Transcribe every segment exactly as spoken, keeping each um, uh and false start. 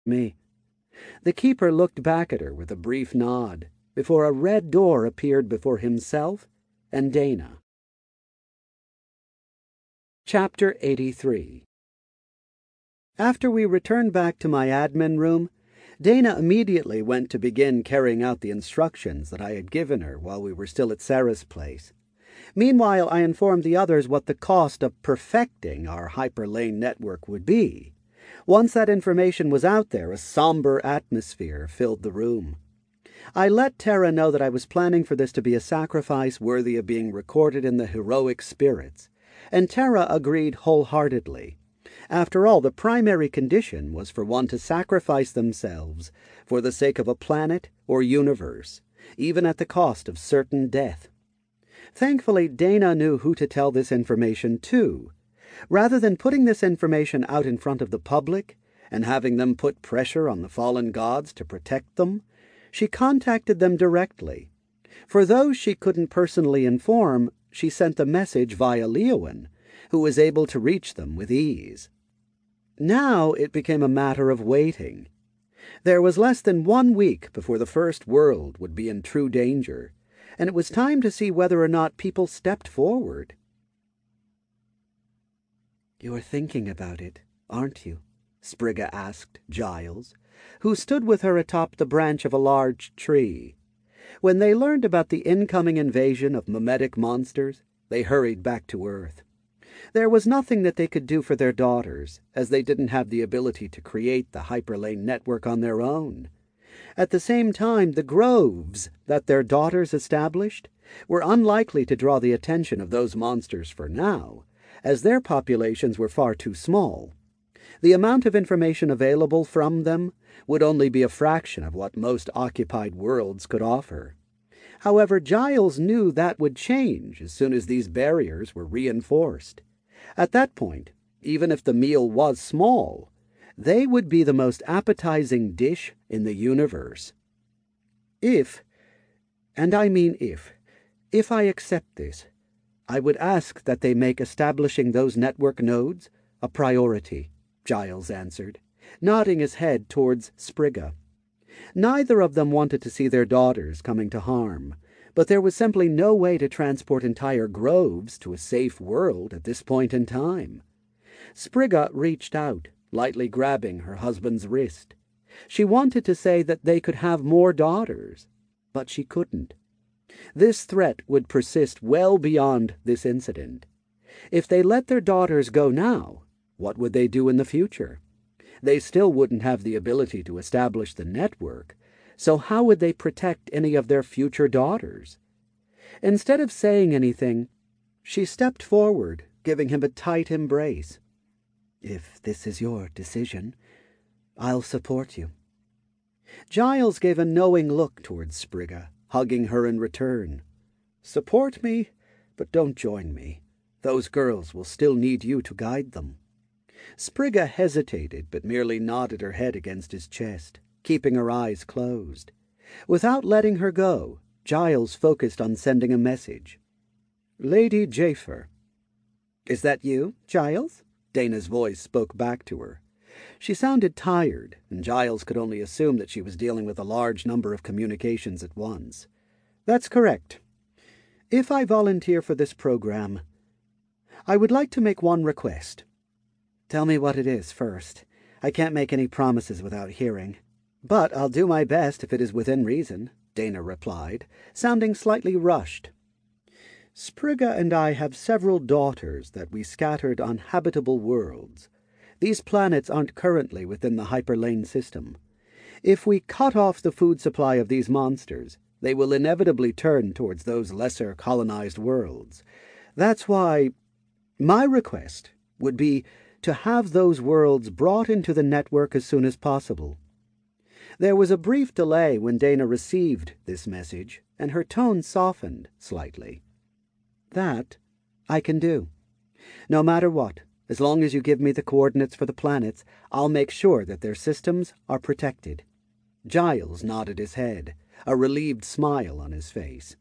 me. The keeper looked back at her with a brief nod before a red door appeared before himself and Dana. Chapter eighty-three. After we returned back to my admin room, Dana immediately went to begin carrying out the instructions that I had given her while we were still at Sarah's place. Meanwhile, I informed the others what the cost of perfecting our hyperlane network would be. Once that information was out there, a somber atmosphere filled the room. I let Tara know that I was planning for this to be a sacrifice worthy of being recorded in the heroic spirits, and Tara agreed wholeheartedly. After all, the primary condition was for one to sacrifice themselves for the sake of a planet or universe, even at the cost of certain death. Thankfully, Dana knew who to tell this information to. Rather than putting this information out in front of the public and having them put pressure on the fallen gods to protect them, she contacted them directly. For those she couldn't personally inform, she sent the message via Leowen, who was able to reach them with ease. Now it became a matter of waiting. There was less than one week before the first world would be in true danger, and it was time to see whether or not people stepped forward. "You're thinking about it, aren't you?" Sprigga asked Giles, who stood with her atop the branch of a large tree. When they learned about the incoming invasion of mimetic monsters, they hurried back to Earth. There was nothing that they could do for their daughters, as they didn't have the ability to create the hyperlane network on their own. At the same time, the groves that their daughters established were unlikely to draw the attention of those monsters for now, as their populations were far too small. The amount of information available from them would only be a fraction of what most occupied worlds could offer. However, Giles knew that would change as soon as these barriers were reinforced. At that point, even if the meal was small, they would be the most appetizing dish in the universe. If, and I mean if, if I accept this, I would ask that they make establishing those network nodes a priority, Giles answered, nodding his head towards Sprigga. Neither of them wanted to see their daughters coming to harm, but there was simply no way to transport entire groves to a safe world at this point in time. Sprigga reached out, lightly grabbing her husband's wrist. She wanted to say that they could have more daughters, but she couldn't. This threat would persist well beyond this incident. If they let their daughters go now, what would they do in the future? They still wouldn't have the ability to establish the network, so how would they protect any of their future daughters? Instead of saying anything, she stepped forward, giving him a tight embrace. "If this is your decision, I'll support you." Giles gave a knowing look towards Sprigga, hugging her in return. "Support me, but don't join me. Those girls will still need you to guide them." Sprigga hesitated, but merely nodded her head against his chest, keeping her eyes closed. Without letting her go, Giles focused on sending a message. "Lady Jafer." "Is that you, Giles?" Dana's voice spoke back to her. She sounded tired, and Giles could only assume that she was dealing with a large number of communications at once. "That's correct. If I volunteer for this program, I would like to make one request." "Tell me what it is first. I can't make any promises without hearing." "But I'll do my best if it is within reason," Dana replied, sounding slightly rushed. "Sprigga and I have several daughters that we scattered on habitable worlds. These planets aren't currently within the hyperlane system. If we cut off the food supply of these monsters, they will inevitably turn towards those lesser colonized worlds. That's why my request would be to have those worlds brought into the network as soon as possible." There was a brief delay when Dana received this message, and her tone softened slightly. "That I can do. No matter what, as long as you give me the coordinates for the planets, I'll make sure that their systems are protected." Giles nodded his head, a relieved smile on his face.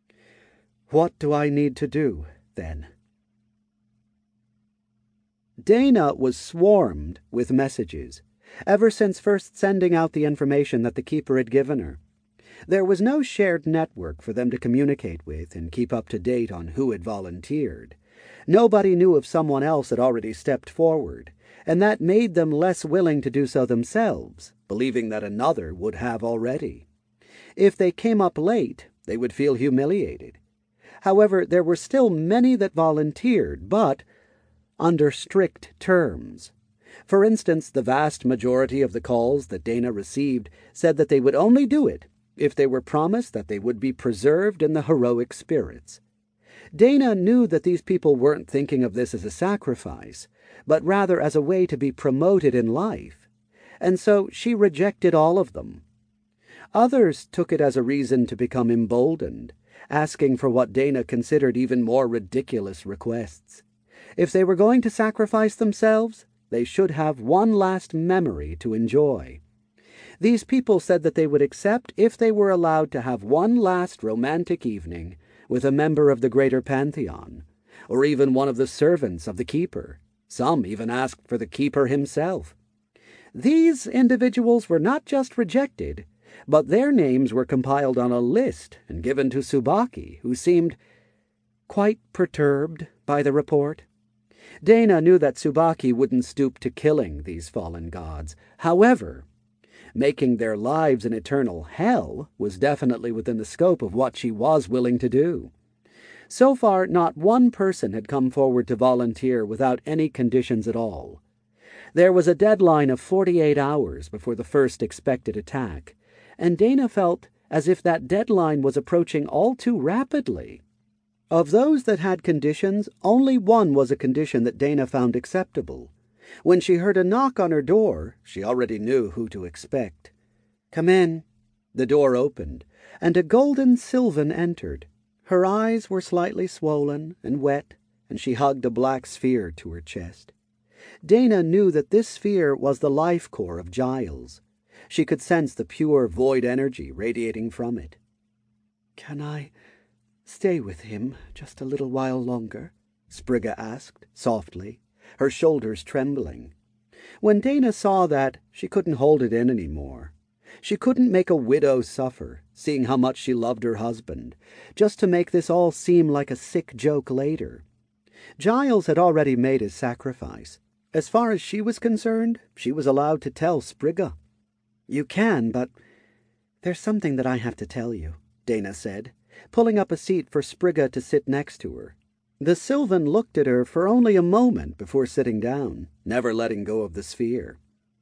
"What do I need to do, then?" Dana was swarmed with messages, ever since first sending out the information that the keeper had given her. There was no shared network for them to communicate with and keep up to date on who had volunteered. Nobody knew if someone else had already stepped forward, and that made them less willing to do so themselves, believing that another would have already. If they came up late, they would feel humiliated. However, there were still many that volunteered, but under strict terms. For instance, the vast majority of the calls that Dana received said that they would only do it if they were promised that they would be preserved in the heroic spirits. Dana knew that these people weren't thinking of this as a sacrifice, but rather as a way to be promoted in life, and so she rejected all of them. Others took it as a reason to become emboldened, asking for what Dana considered even more ridiculous requests. If they were going to sacrifice themselves, they should have one last memory to enjoy. These people said that they would accept if they were allowed to have one last romantic evening with a member of the greater pantheon, or even one of the servants of the keeper. Some even asked for the keeper himself. These individuals were not just rejected, but their names were compiled on a list and given to Tsubaki, who seemed quite perturbed by the report. Dana knew that Tsubaki wouldn't stoop to killing these fallen gods. However, making their lives an eternal hell was definitely within the scope of what she was willing to do. So far, not one person had come forward to volunteer without any conditions at all. There was a deadline of forty-eight hours before the first expected attack, and Dana felt as if that deadline was approaching all too rapidly. Of those that had conditions, only one was a condition that Dana found acceptable. When she heard a knock on her door, she already knew who to expect. "Come in." The door opened, and a golden Sylvan entered. Her eyes were slightly swollen and wet, and she hugged a black sphere to her chest. Dana knew that this sphere was the life core of Giles. She could sense the pure void energy radiating from it. "Can I stay with him just a little while longer?" Sprigga asked, softly, her shoulders trembling. When Dana saw that, she couldn't hold it in any more. She couldn't make a widow suffer, seeing how much she loved her husband, just to make this all seem like a sick joke later. Giles had already made his sacrifice. As far as she was concerned, she was allowed to tell Sprigga. "You can, but there's something that I have to tell you," Dana said, pulling up a seat for Sprigga to sit next to her. The Sylvan looked at her for only a moment before sitting down, never letting go of the sphere.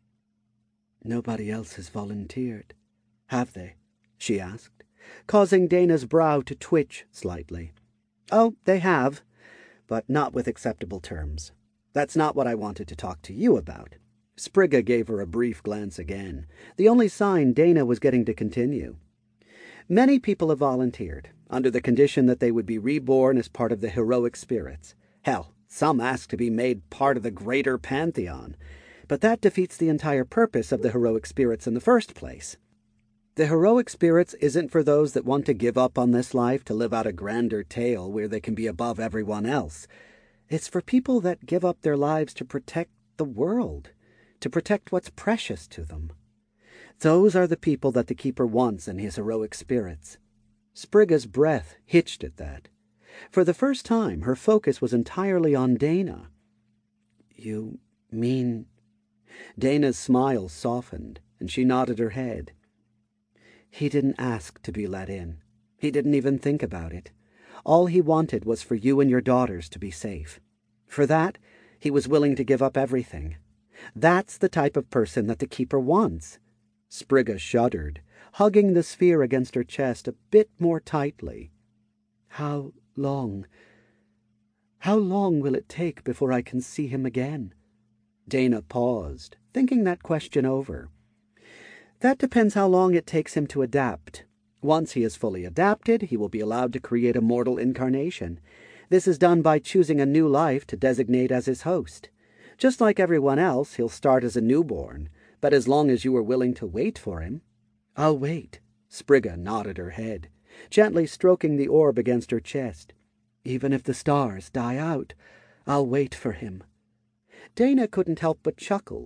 "Nobody else has volunteered, have they?" she asked, causing Dana's brow to twitch slightly. "Oh, they have, but not with acceptable terms. That's not what I wanted to talk to you about." Sprigga gave her a brief glance again, the only sign Dana was getting to continue. "Many people have volunteered, under the condition that they would be reborn as part of the heroic spirits. Hell, some ask to be made part of the greater pantheon, but that defeats the entire purpose of the heroic spirits in the first place. The heroic spirits isn't for those that want to give up on this life to live out a grander tale where they can be above everyone else. It's for people that give up their lives to protect the world, to protect what's precious to them. Those are the people that the Keeper wants in his heroic spirits." Sprigga's breath hitched at that. For the first time, her focus was entirely on Dana. "You mean—" Dana's smile softened, and she nodded her head. "He didn't ask to be let in. He didn't even think about it. All he wanted was for you and your daughters to be safe. For that, he was willing to give up everything. That's the type of person that the Keeper wants." Sprigga shuddered, hugging the sphere against her chest a bit more tightly. How long, how long will it take before I can see him again?" Dana paused, thinking that question over. "That depends how long it takes him to adapt. Once he is fully adapted, he will be allowed to create a mortal incarnation. This is done by choosing a new life to designate as his host. Just like everyone else, he'll start as a newborn, but as long as you are willing to wait for him—" "I'll wait." Sprigga nodded her head, gently stroking the orb against her chest. "Even if the stars die out, I'll wait for him." Dana couldn't help but chuckle.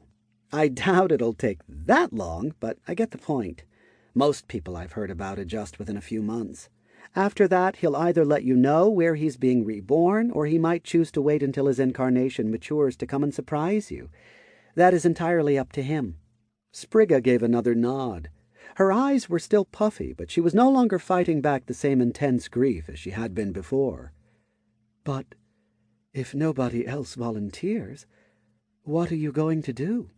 I doubt it'll take that long, but I get the point. Most people I've heard about adjust within a few months. After that, he'll either let you know where he's being reborn, or he might choose to wait until his incarnation matures to come and surprise you. That is entirely up to him." Sprigga gave another nod. Her eyes were still puffy, but she was no longer fighting back the same intense grief as she had been before. "But if nobody else volunteers, what are you going to do?"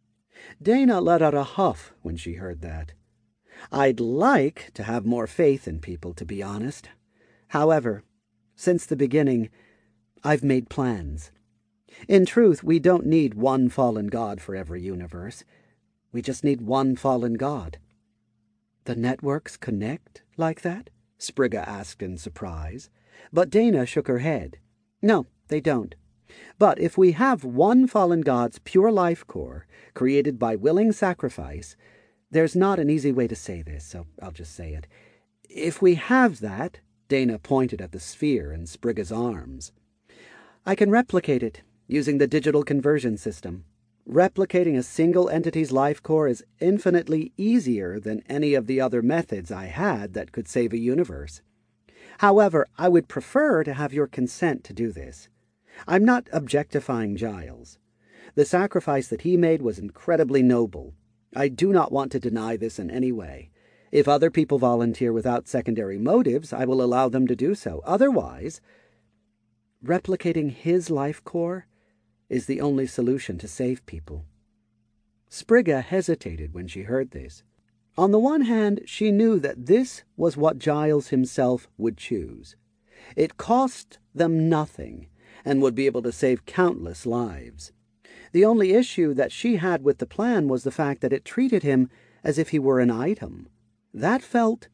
Dana let out a huff when she heard that. "I'd like to have more faith in people, to be honest. However, since the beginning, I've made plans. In truth, we don't need one fallen god for every universe. We just need one fallen god." "The networks connect like that?" Sprigga asked in surprise. But Dana shook her head. "No, they don't. But if we have one fallen god's pure life core, created by willing sacrifice, there's not an easy way to say this, so I'll just say it. If we have that," Dana pointed at the sphere in Sprigga's arms, "I can replicate it using the digital conversion system. Replicating a single entity's life core is infinitely easier than any of the other methods I had that could save a universe. However, I would prefer to have your consent to do this. I'm not objectifying Giles. The sacrifice that he made was incredibly noble. I do not want to deny this in any way. If other people volunteer without secondary motives, I will allow them to do so. Otherwise, replicating his life core is the only solution to save people." Sprigga hesitated when she heard this. On the one hand, she knew that this was what Giles himself would choose. It cost them nothing, and would be able to save countless lives. The only issue that she had with the plan was the fact that it treated him as if he were an item. That felt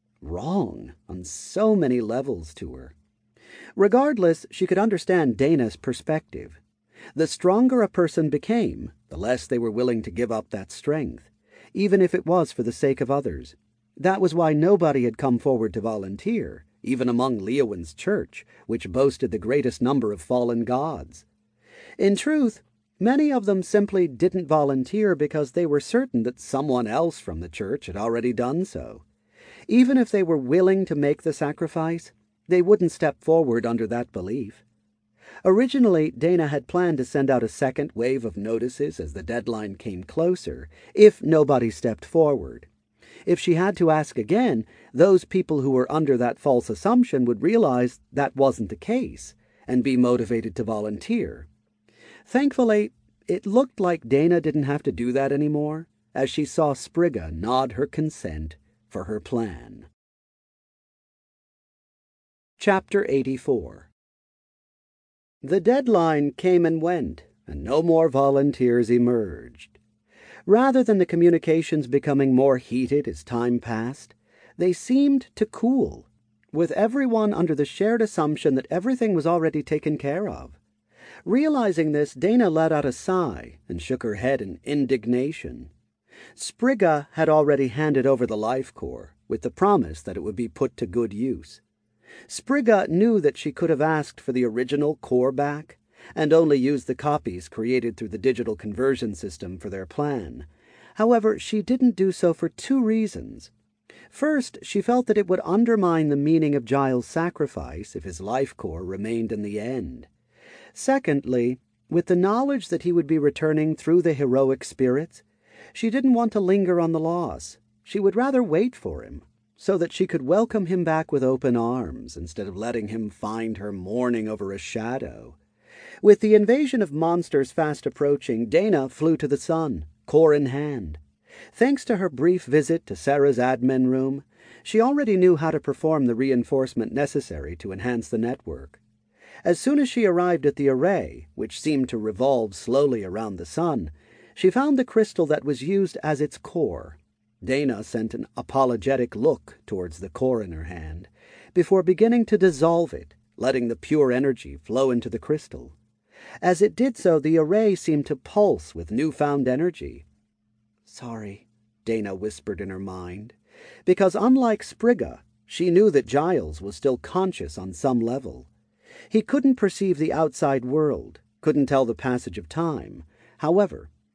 wrong on so many levels to her. Regardless, she could understand Dana's perspective. The stronger a person became, the less they were willing to give up that strength, even if it was for the sake of others. That was why nobody had come forward to volunteer, even among Leowin's church, which boasted the greatest number of fallen gods. In truth, many of them simply didn't volunteer because they were certain that someone else from the church had already done so. Even if they were willing to make the sacrifice, they wouldn't step forward under that belief. Originally, Dana had planned to send out a second wave of notices as the deadline came closer, if nobody stepped forward. If she had to ask again, those people who were under that false assumption would realize that wasn't the case, and be motivated to volunteer. Thankfully, it looked like Dana didn't have to do that anymore, as she saw Sprigga nod her consent for her plan. Chapter eighty-four. The deadline came and went, and no more volunteers emerged. Rather than the communications becoming more heated as time passed, they seemed to cool, with everyone under the shared assumption that everything was already taken care of. Realizing this, Dana let out a sigh and shook her head in indignation. Sprigga had already handed over the life core, with the promise that it would be put to good use. Sprigga knew that she could have asked for the original core back, and only used the copies created through the digital conversion system for their plan. However, she didn't do so for two reasons. First, she felt that it would undermine the meaning of Giles' sacrifice if his life core remained in the end. Secondly, with the knowledge that he would be returning through the heroic spirits, she didn't want to linger on the loss. She would rather wait for him, so that she could welcome him back with open arms instead of letting him find her mourning over a shadow. With the invasion of monsters fast approaching, Dana flew to the sun, core in hand. Thanks to her brief visit to Sarah's admin room, she already knew how to perform the reinforcement necessary to enhance the network. As soon as she arrived at the array, which seemed to revolve slowly around the sun, she found the crystal that was used as its core. Dana sent an apologetic look towards the core in her hand, before beginning to dissolve it, letting the pure energy flow into the crystal. As it did so, the array seemed to pulse with newfound energy. "Sorry," Dana whispered in her mind, because unlike Sprigga, she knew that Giles was still conscious on some level. He couldn't perceive the outside world, couldn't tell the passage of time. However,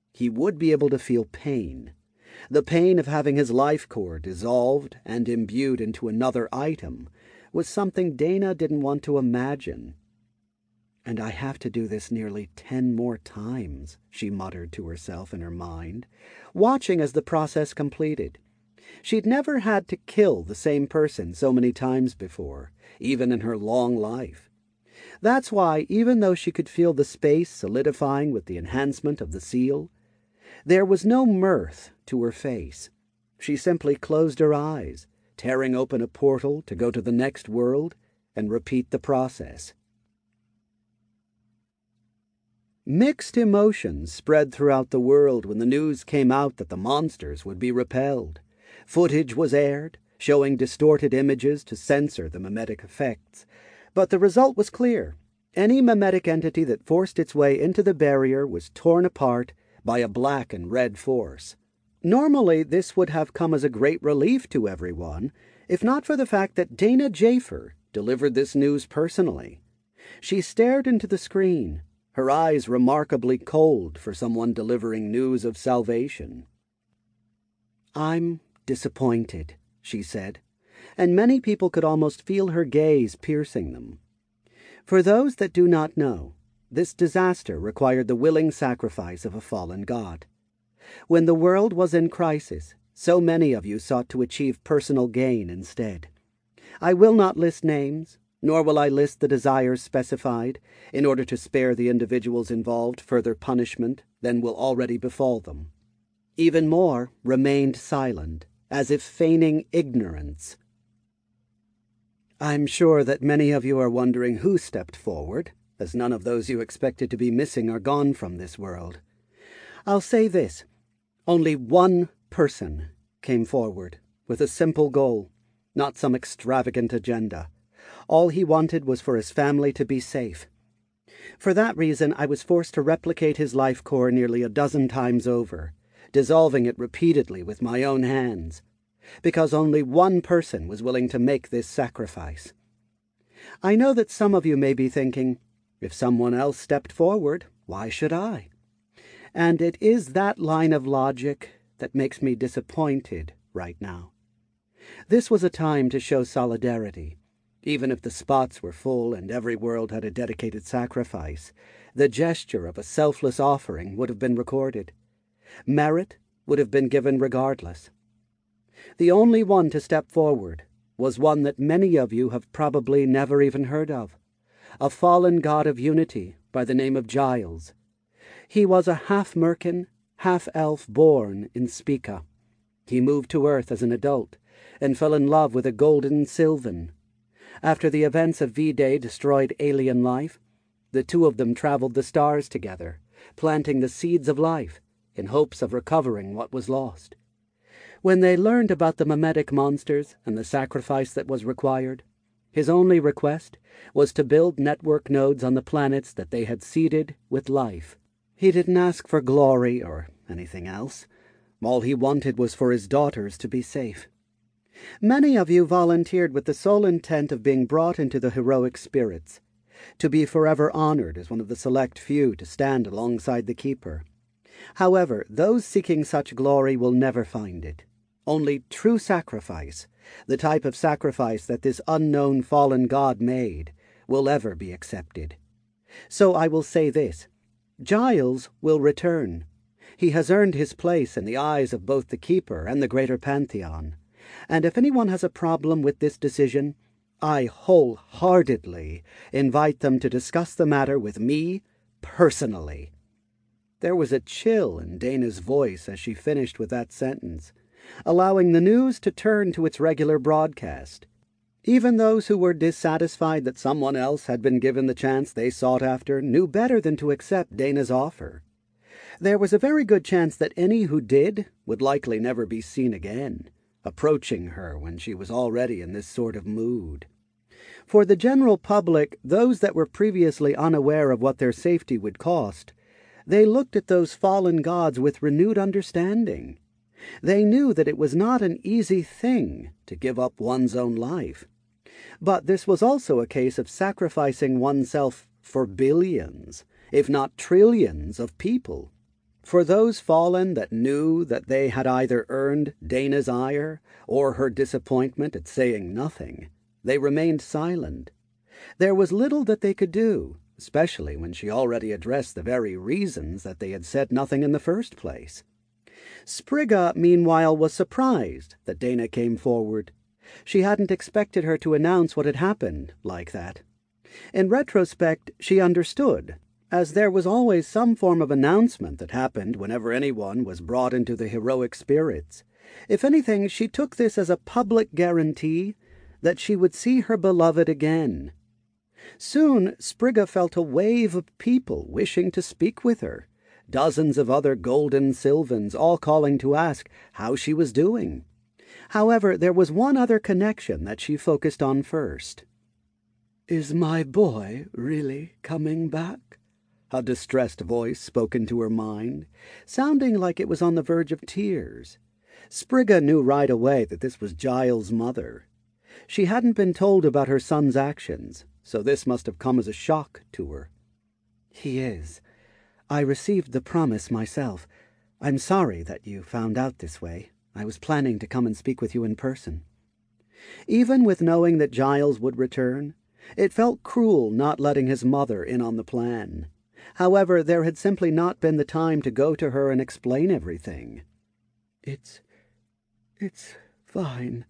He would be able to feel pain. The pain of having his life core dissolved and imbued into another item was something Dana didn't want to imagine. "And I have to do this nearly ten more times," she muttered to herself in her mind, watching as the process completed. She'd never had to kill the same person so many times before, even in her long life. That's why, even though she could feel the space solidifying with the enhancement of the seal, there was no mirth to her face. She simply closed her eyes, tearing open a portal to go to the next world and repeat the process. Mixed emotions spread throughout the world when the news came out that the monsters would be repelled. Footage was aired, showing distorted images to censor the mimetic effects. But the result was clear. Any mimetic entity that forced its way into the barrier was torn apart by a black and red force. Normally, this would have come as a great relief to everyone, if not for the fact that Dana Jafer delivered this news personally. She stared into the screen, her eyes remarkably cold for someone delivering news of salvation. "I'm disappointed," she said, and many people could almost feel her gaze piercing them. For those that do not know, this disaster required the willing sacrifice of a fallen god. When the world was in crisis, so many of you sought to achieve personal gain instead. I will not list names, nor will I list the desires specified, in order to spare the individuals involved further punishment than will already befall them. Even more remained silent, as if feigning ignorance. I'm sure that many of you are wondering who stepped forward, as none of those you expected to be missing are gone from this world. I'll say this. Only one person came forward with a simple goal, not some extravagant agenda. All he wanted was for his family to be safe. For that reason, I was forced to replicate his life core nearly a dozen times over, dissolving it repeatedly with my own hands, because only one person was willing to make this sacrifice. I know that some of you may be thinking, if someone else stepped forward, why should I? And it is that line of logic that makes me disappointed right now. This was a time to show solidarity. Even if the spots were full and every world had a dedicated sacrifice, the gesture of a selfless offering would have been recorded. Merit would have been given regardless. The only one to step forward was one that many of you have probably never even heard of, a fallen god of unity by the name of Giles. He was a half-merkin, half-elf born in Spica. He moved to Earth as an adult and fell in love with a golden Sylvan. After the events of V-Day destroyed alien life, the two of them traveled the stars together, planting the seeds of life in hopes of recovering what was lost. When they learned about the mimetic monsters and the sacrifice that was required, his only request was to build network nodes on the planets that they had seeded with life. He didn't ask for glory or anything else. All he wanted was for his daughters to be safe. Many of you volunteered with the sole intent of being brought into the heroic spirits, to be forever honored as one of the select few to stand alongside the Keeper. However, those seeking such glory will never find it. Only true sacrifice, the type of sacrifice that this unknown fallen god made, will ever be accepted. So I will say this. Giles will return. He has earned his place in the eyes of both the Keeper and the greater Pantheon. And if anyone has a problem with this decision, I wholeheartedly invite them to discuss the matter with me personally. There was a chill in Dana's voice as she finished with that sentence, allowing the news to turn to its regular broadcast. Even those who were dissatisfied that someone else had been given the chance they sought after knew better than to accept Dana's offer. There was a very good chance that any who did would likely never be seen again, approaching her when she was already in this sort of mood. For the general public, those that were previously unaware of what their safety would cost, they looked at those fallen gods with renewed understanding. They knew that it was not an easy thing to give up one's own life. But this was also a case of sacrificing oneself for billions, if not trillions, of people. For those fallen that knew that they had either earned Dana's ire or her disappointment at saying nothing, they remained silent. There was little that they could do, especially when she already addressed the very reasons that they had said nothing in the first place. Sprigga, meanwhile, was surprised that Dana came forward. She hadn't expected her to announce what had happened like that. In retrospect, she understood, as there was always some form of announcement that happened whenever anyone was brought into the heroic spirits. If anything, she took this as a public guarantee that she would see her beloved again. Soon Sprigga felt a wave of people wishing to speak with her, dozens of other golden Sylvans all calling to ask how she was doing. However, there was one other connection that she focused on first. "Is my boy really coming back?" A distressed voice spoke into her mind, sounding like it was on the verge of tears. Sprigga knew right away that this was Giles' mother. She hadn't been told about her son's actions, so this must have come as a shock to her. "He is. I received the promise myself. I'm sorry that you found out this way. I was planning to come and speak with you in person." Even with knowing that Giles would return, it felt cruel not letting his mother in on the plan. However, there had simply not been the time to go to her and explain everything. It's... it's fine.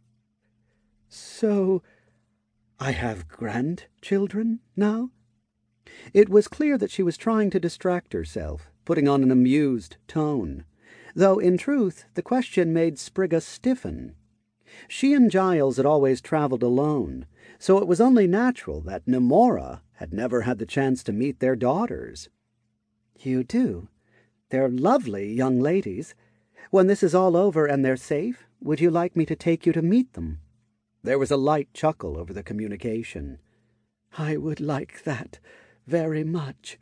So... I have grandchildren now?" It was clear that she was trying to distract herself, putting on an amused tone, though in truth the question made Sprigga stiffen. She and Giles had always travelled alone, so it was only natural that Nemora had never had the chance to meet their daughters. "You do? They're lovely young ladies. When this is all over and they're safe, would you like me to take you to meet them?" There was a light chuckle over the communication. "I would like that very much."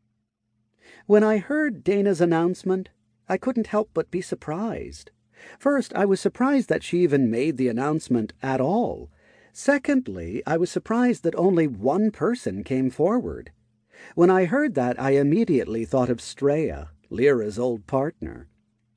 When I heard Dana's announcement, I couldn't help but be surprised. First, I was surprised that she even made the announcement at all. Secondly, I was surprised that only one person came forward. When I heard that, I immediately thought of Straya, Lyra's old partner.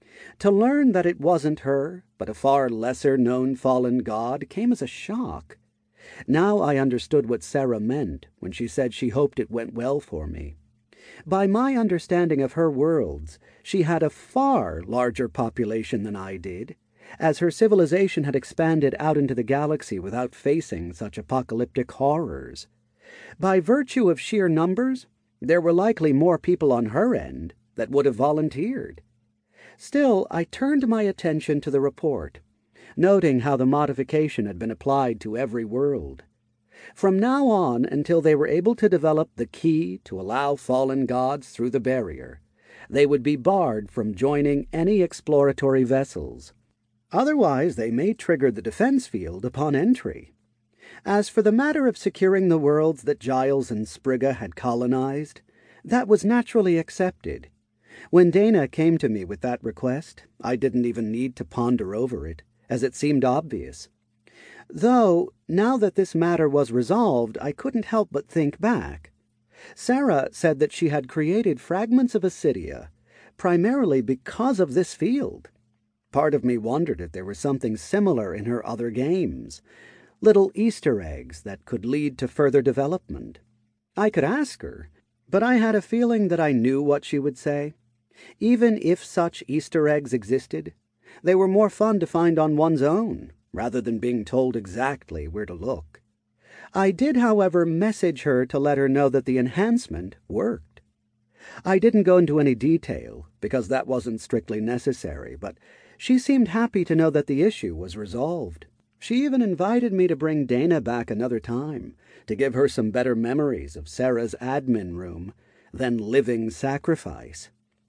To learn that it wasn't her, but a far lesser-known fallen god, came as a shock. Now I understood what Sarah meant when she said she hoped it went well for me. By my understanding of her worlds, she had a far larger population than I did, as her civilization had expanded out into the galaxy without facing such apocalyptic horrors. By virtue of sheer numbers, there were likely more people on her end that would have volunteered. Still, I turned my attention to the report, noting how the modification had been applied to every world. From now on, until they were able to develop the key to allow fallen gods through the barrier, they would be barred from joining any exploratory vessels. Otherwise, they may trigger the defense field upon entry. As for the matter of securing the worlds that Giles and Sprigga had colonized, that was naturally accepted. When Dana came to me with that request, I didn't even need to ponder over it, as it seemed obvious. Though, now that this matter was resolved, I couldn't help but think back. Sarah said that she had created fragments of Assidia, primarily because of this field. Part of me wondered if there was something similar in her other games, little Easter eggs that could lead to further development. I could ask her, but I had a feeling that I knew what she would say. Even if such Easter eggs existed, they were more fun to find on one's own, rather than being told exactly where to look. I did, however, message her to let her know that the enhancement worked. I didn't go into any detail, because that wasn't strictly necessary, but she seemed happy to know that the issue was resolved. She even invited me to bring Dana back another time, to give her some better memories of Sarah's admin room than living sacrifice.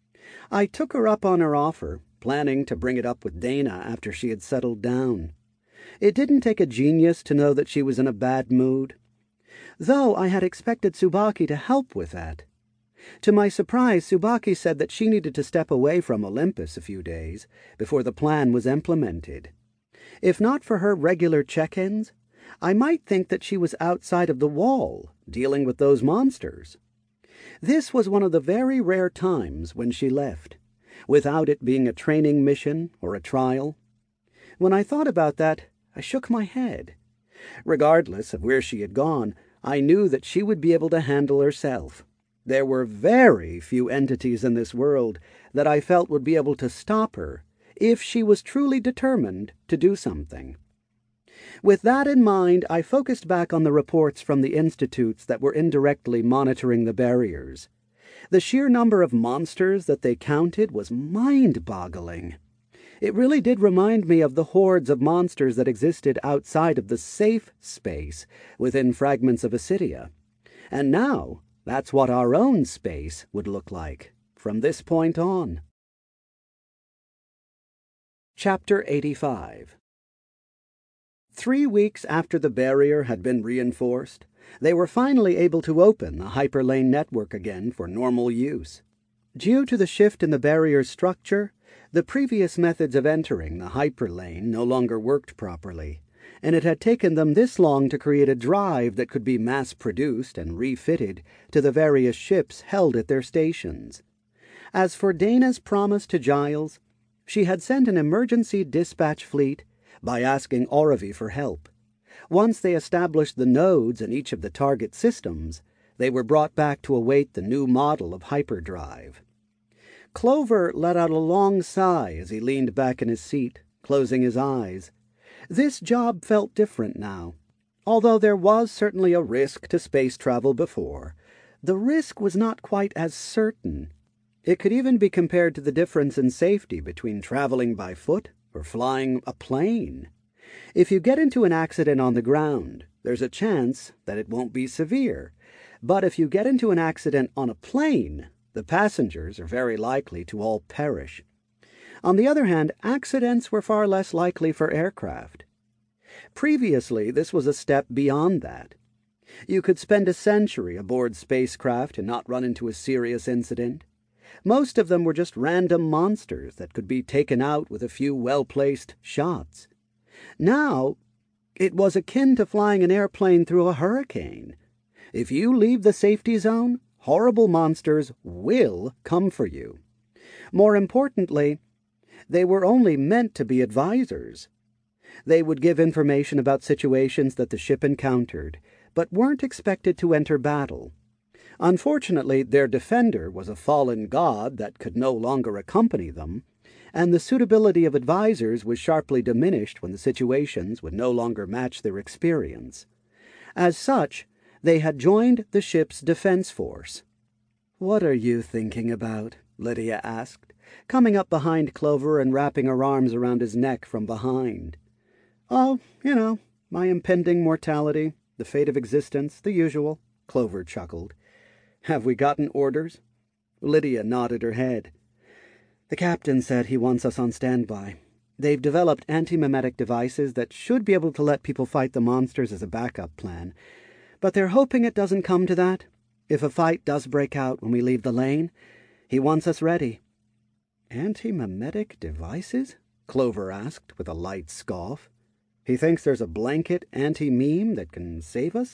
I took her up on her offer, planning to bring it up with Dana after she had settled down. It didn't take a genius to know that she was in a bad mood, though I had expected Tsubaki to help with that. To my surprise, Tsubaki said that she needed to step away from Olympus a few days before the plan was implemented. If not for her regular check-ins, I might think that she was outside of the wall, dealing with those monsters. This was one of the very rare times when she left, without it being a training mission or a trial? When I thought about that, I shook my head. Regardless of where she had gone, I knew that she would be able to handle herself. There were very few entities in this world that I felt would be able to stop her if she was truly determined to do something. With that in mind, I focused back on the reports from the institutes that were indirectly monitoring the barriers. The sheer number of monsters that they counted was mind-boggling. It really did remind me of the hordes of monsters that existed outside of the safe space within fragments of Acidia. And now, that's what our own space would look like from this point on. Chapter eighty-five. Three weeks after the barrier had been reinforced, they were finally able to open the hyperlane network again for normal use. Due to the shift in the barrier's structure, the previous methods of entering the hyperlane no longer worked properly, and it had taken them this long to create a drive that could be mass-produced and refitted to the various ships held at their stations. As for Dana's promise to Giles, she had sent an emergency dispatch fleet by asking Oravi for help. Once they established the nodes in each of the target systems, they were brought back to await the new model of hyperdrive. Clover let out a long sigh as he leaned back in his seat, closing his eyes. This job felt different now. Although there was certainly a risk to space travel before, the risk was not quite as certain. It could even be compared to the difference in safety between traveling by foot or flying a plane. If you get into an accident on the ground, there's a chance that it won't be severe. But if you get into an accident on a plane, the passengers are very likely to all perish. On the other hand, accidents were far less likely for aircraft. Previously, this was a step beyond that. You could spend a century aboard spacecraft and not run into a serious incident. Most of them were just random monsters that could be taken out with a few well-placed shots. Now, it was akin to flying an airplane through a hurricane. If you leave the safety zone, horrible monsters will come for you. More importantly, they were only meant to be advisors. They would give information about situations that the ship encountered, but weren't expected to enter battle. Unfortunately, their defender was a fallen god that could no longer accompany them, and the suitability of advisors was sharply diminished when the situations would no longer match their experience. As such, they had joined the ship's defense force. "What are you thinking about?" Lydia asked, coming up behind Clover and wrapping her arms around his neck from behind. "Oh, you know, my impending mortality, the fate of existence, the usual," Clover chuckled. "Have we gotten orders?" Lydia nodded her head. "The captain said he wants us on standby. They've developed anti-memetic devices that should be able to let people fight the monsters as a backup plan. But they're hoping it doesn't come to that. If a fight does break out when we leave the lane, he wants us ready." "Anti-memetic devices?" Clover asked with a light scoff. "He thinks there's a blanket anti-meme that can save us?"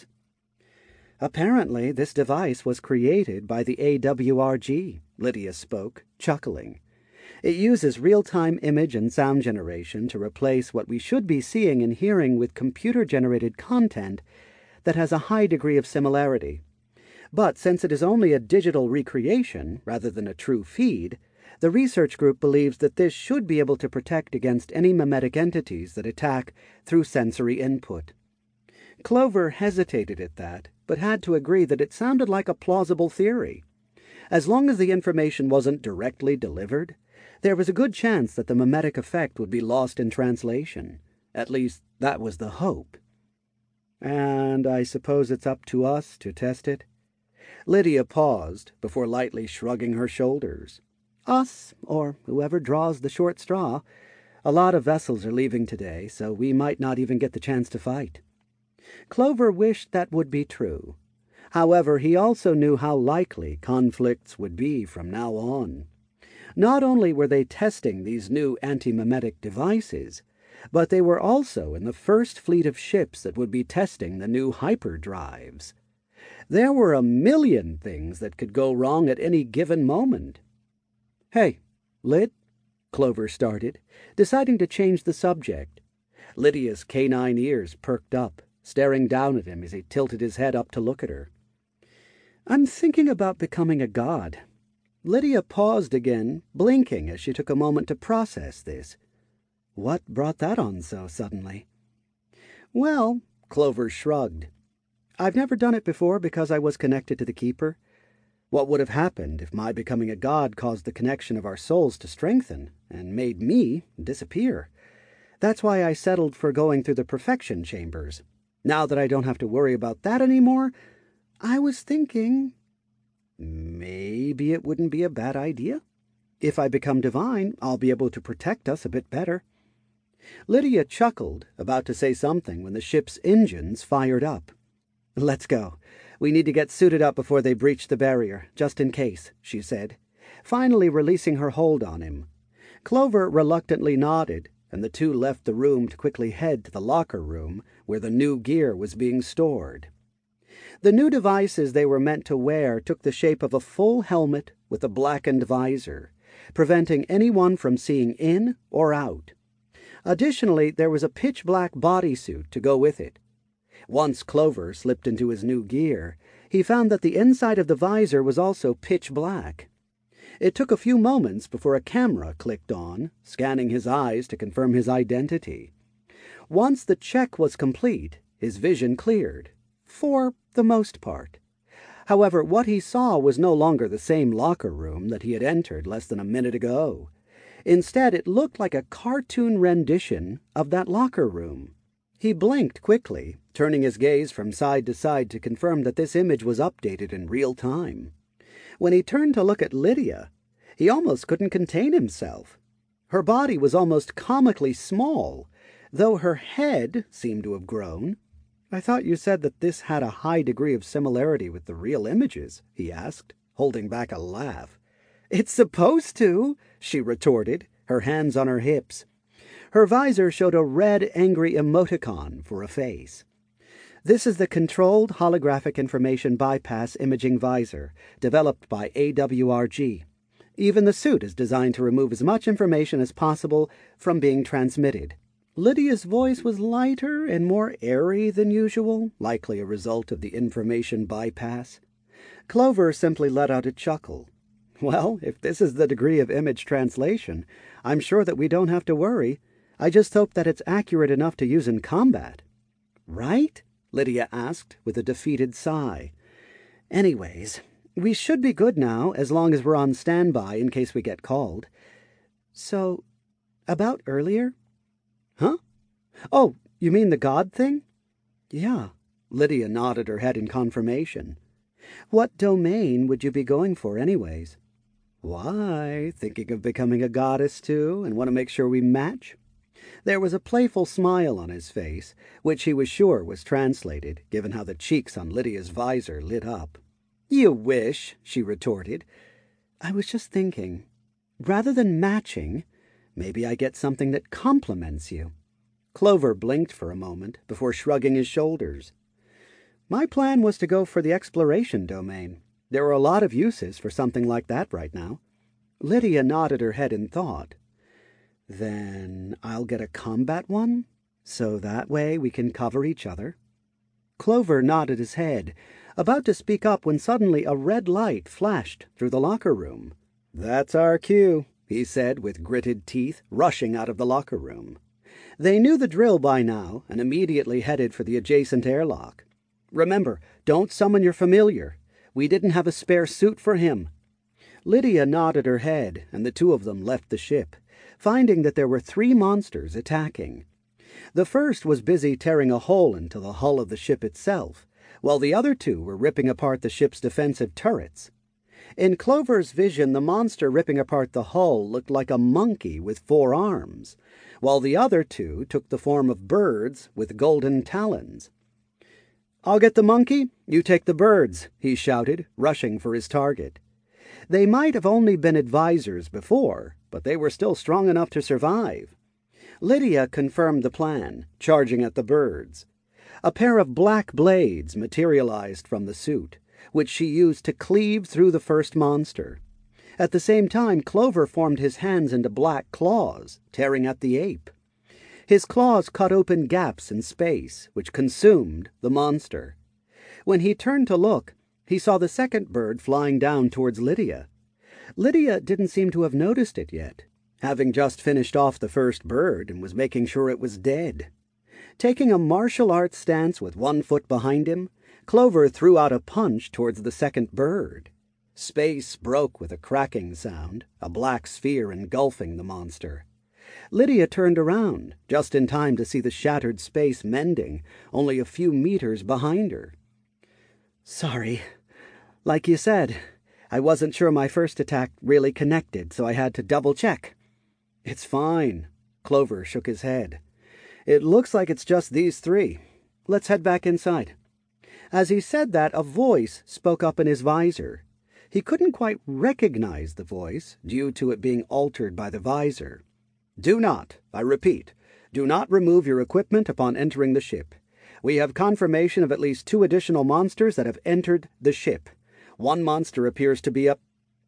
"Apparently this device was created by the A W R G, Lydia spoke, chuckling. "It uses real-time image and sound generation to replace what we should be seeing and hearing with computer-generated content that has a high degree of similarity. But since it is only a digital recreation rather than a true feed, the research group believes that this should be able to protect against any memetic entities that attack through sensory input." Clover hesitated at that, but had to agree that it sounded like a plausible theory. As long as the information wasn't directly delivered, there was a good chance that the memetic effect would be lost in translation. At least, that was the hope. "And I suppose it's up to us to test it?" Lydia paused before lightly shrugging her shoulders. "Us, or whoever draws the short straw. A lot of vessels are leaving today, so we might not even get the chance to fight." Clover wished that would be true. However, he also knew how likely conflicts would be from now on. Not only were they testing these new anti-memetic devices, but they were also in the first fleet of ships that would be testing the new hyperdrives. There were a million things that could go wrong at any given moment. "Hey, Lyd? Clover started, deciding to change the subject. Lydia's canine ears perked up, staring down at him as he tilted his head up to look at her. I'm thinking about becoming a god. Lydia paused again, blinking as she took a moment to process this. What brought that on so suddenly? Well, Clover shrugged. I've never done it before because I was connected to the Keeper. What would have happened if my becoming a god caused the connection of our souls to strengthen and made me disappear? That's why I settled for going through the perfection chambers. Now that I don't have to worry about that anymore, I was thinking maybe it wouldn't be a bad idea. If I become divine, I'll be able to protect us a bit better. Lydia chuckled, about to say something when the ship's engines fired up. Let's go. We need to get suited up before they breach the barrier, just in case, she said, finally releasing her hold on him. Clover reluctantly nodded, and the two left the room to quickly head to the locker room where the new gear was being stored. The new devices they were meant to wear took the shape of a full helmet with a blackened visor, preventing anyone from seeing in or out. Additionally, there was a pitch-black bodysuit to go with it. Once Clover slipped into his new gear, he found that the inside of the visor was also pitch black. It took a few moments before a camera clicked on, scanning his eyes to confirm his identity. Once the check was complete, his vision cleared, for the most part. However, what he saw was no longer the same locker room that he had entered less than a minute ago. Instead, it looked like a cartoon rendition of that locker room. He blinked quickly, turning his gaze from side to side to confirm that this image was updated in real time. When he turned to look at Lydia, he almost couldn't contain himself. Her body was almost comically small, though her head seemed to have grown. I thought you said that this had a high degree of similarity with the real images, he asked, holding back a laugh. It's supposed to, she retorted, her hands on her hips. Her visor showed a red, angry emoticon for a face. This is the Controlled Holographic Information Bypass Imaging Visor, developed by A W R G. Even the suit is designed to remove as much information as possible from being transmitted. Lydia's voice was lighter and more airy than usual, likely a result of the information bypass. Clover simply let out a chuckle. Well, if this is the degree of image translation, I'm sure that we don't have to worry. I just hope that it's accurate enough to use in combat. Right? Lydia asked with a defeated sigh. Anyways, we should be good now as long as we're on standby in case we get called. So, about earlier? Huh? Oh, you mean the god thing? Yeah. Lydia nodded her head in confirmation. What domain would you be going for anyways? Why, thinking of becoming a goddess too and want to make sure we match? There was a playful smile on his face, which he was sure was translated, given how the cheeks on Lydia's visor lit up. You wish, she retorted. I was just thinking, rather than matching, maybe I get something that complements you. Clover blinked for a moment before shrugging his shoulders. My plan was to go for the exploration domain. There are a lot of uses for something like that right now. Lydia nodded her head in thought. Then I'll get a combat one, so that way we can cover each other. Clover nodded his head, about to speak up when suddenly a red light flashed through the locker room. That's our cue, he said with gritted teeth, rushing out of the locker room. They knew the drill by now and immediately headed for the adjacent airlock. Remember, don't summon your familiar. We didn't have a spare suit for him. Lydia nodded her head, and the two of them left the ship, finding that there were three monsters attacking. The first was busy tearing a hole into the hull of the ship itself, while the other two were ripping apart the ship's defensive turrets. In Clover's vision, the monster ripping apart the hull looked like a monkey with four arms, while the other two took the form of birds with golden talons. I'll get the monkey, you take the birds, he shouted, rushing for his target. They might have only been advisors before, but they were still strong enough to survive. Lydia confirmed the plan, charging at the birds. A pair of black blades materialized from the suit, which she used to cleave through the first monster. At the same time, Clover formed his hands into black claws, tearing at the ape. His claws cut open gaps in space, which consumed the monster. When he turned to look, he saw the second bird flying down towards Lydia. Lydia didn't seem to have noticed it yet, having just finished off the first bird and was making sure it was dead. Taking a martial arts stance with one foot behind him, Clover threw out a punch towards the second bird. Space broke with a cracking sound, a black sphere engulfing the monster. Lydia turned around, just in time to see the shattered space mending, only a few meters behind her. "Sorry. Like you said, I wasn't sure my first attack really connected, so I had to double-check." "It's fine." Clover shook his head. "It looks like it's just these three. Let's head back inside." As he said that, a voice spoke up in his visor. He couldn't quite recognize the voice, due to it being altered by the visor. "Do not, I repeat, do not remove your equipment upon entering the ship. We have confirmation of at least two additional monsters that have entered the ship. One monster appears to be a...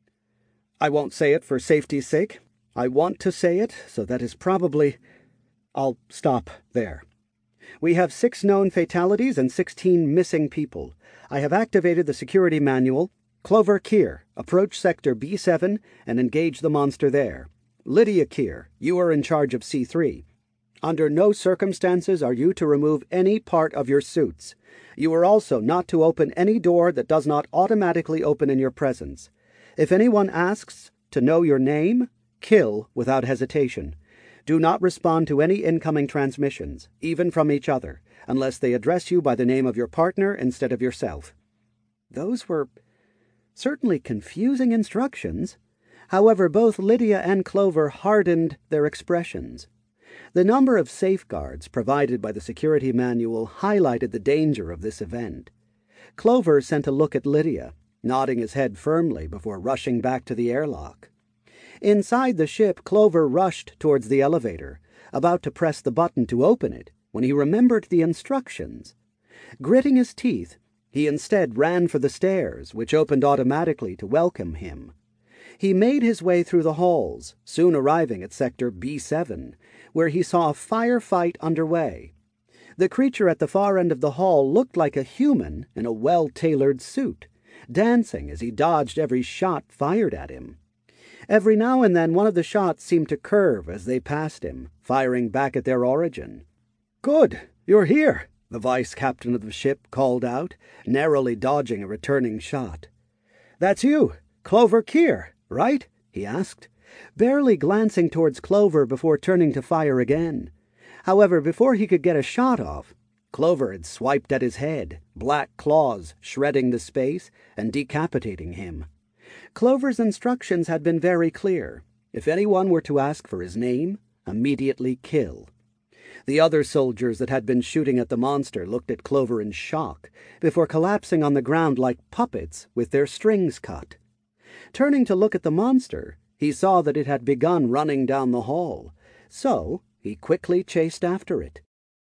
I won't say it for safety's sake. I want to say it, so that is probably... I'll stop there. We have six known fatalities and sixteen missing people. I have activated the security manual. Clover Keir, approach Sector B seven and engage the monster there. Lydia Keir, you are in charge of C three. Under no circumstances are you to remove any part of your suits. You are also not to open any door that does not automatically open in your presence. If anyone asks to know your name, kill without hesitation. Do not respond to any incoming transmissions, even from each other, unless they address you by the name of your partner instead of yourself." Those were certainly confusing instructions. However, both Lydia and Clover hardened their expressions. The number of safeguards provided by the security manual highlighted the danger of this event. Clover sent a look at Lydia, nodding his head firmly before rushing back to the airlock. Inside the ship, Clover rushed towards the elevator, about to press the button to open it, when he remembered the instructions. Gritting his teeth, he instead ran for the stairs, which opened automatically to welcome him. He made his way through the halls, soon arriving at Sector B seven, where he saw a firefight underway. The creature at the far end of the hall looked like a human in a well-tailored suit, dancing as he dodged every shot fired at him. Every now and then one of the shots seemed to curve as they passed him, firing back at their origin. "Good, you're here," the vice-captain of the ship called out, narrowly dodging a returning shot. "That's you, Clover Keir, right?" he asked, barely glancing towards Clover before turning to fire again. However, before he could get a shot off, Clover had swiped at his head, black claws shredding the space and decapitating him. Clover's instructions had been very clear. If anyone were to ask for his name, immediately kill. The other soldiers that had been shooting at the monster looked at Clover in shock, before collapsing on the ground like puppets with their strings cut. Turning to look at the monster, he saw that it had begun running down the hall, so he quickly chased after it.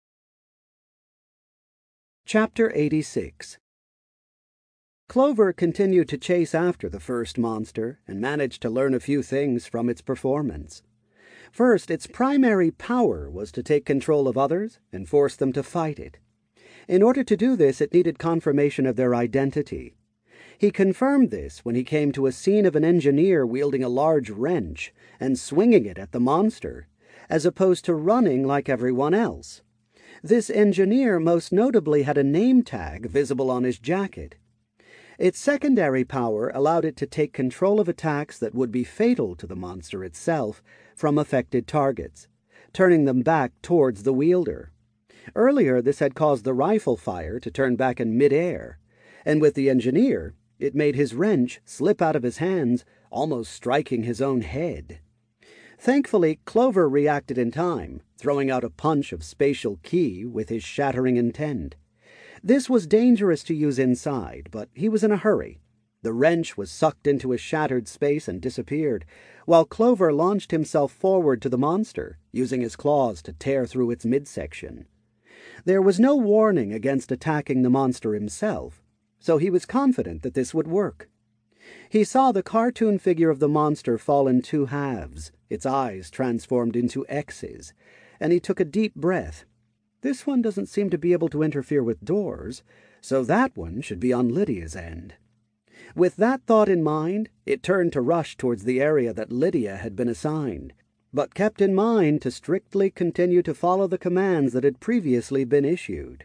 Chapter eighty-six. Clover continued to chase after the first monster and managed to learn a few things from its performance. First, its primary power was to take control of others and force them to fight it. In order to do this, it needed confirmation of their identity. He confirmed this when he came to a scene of an engineer wielding a large wrench and swinging it at the monster, as opposed to running like everyone else. This engineer most notably had a name tag visible on his jacket. Its secondary power allowed it to take control of attacks that would be fatal to the monster itself from affected targets, turning them back towards the wielder. Earlier, this had caused the rifle fire to turn back in mid-air, and with the engineer, it made his wrench slip out of his hands, almost striking his own head. Thankfully, Clover reacted in time, throwing out a punch of spatial ki with his shattering intent. This was dangerous to use inside, but he was in a hurry. The wrench was sucked into a shattered space and disappeared, while Clover launched himself forward to the monster, using his claws to tear through its midsection. There was no warning against attacking the monster himself, so he was confident that this would work. He saw the cartoon figure of the monster fall in two halves, its eyes transformed into X's, and he took a deep breath. This one doesn't seem to be able to interfere with doors, so that one should be on Lydia's end. With that thought in mind, it turned to rush towards the area that Lydia had been assigned, but kept in mind to strictly continue to follow the commands that had previously been issued.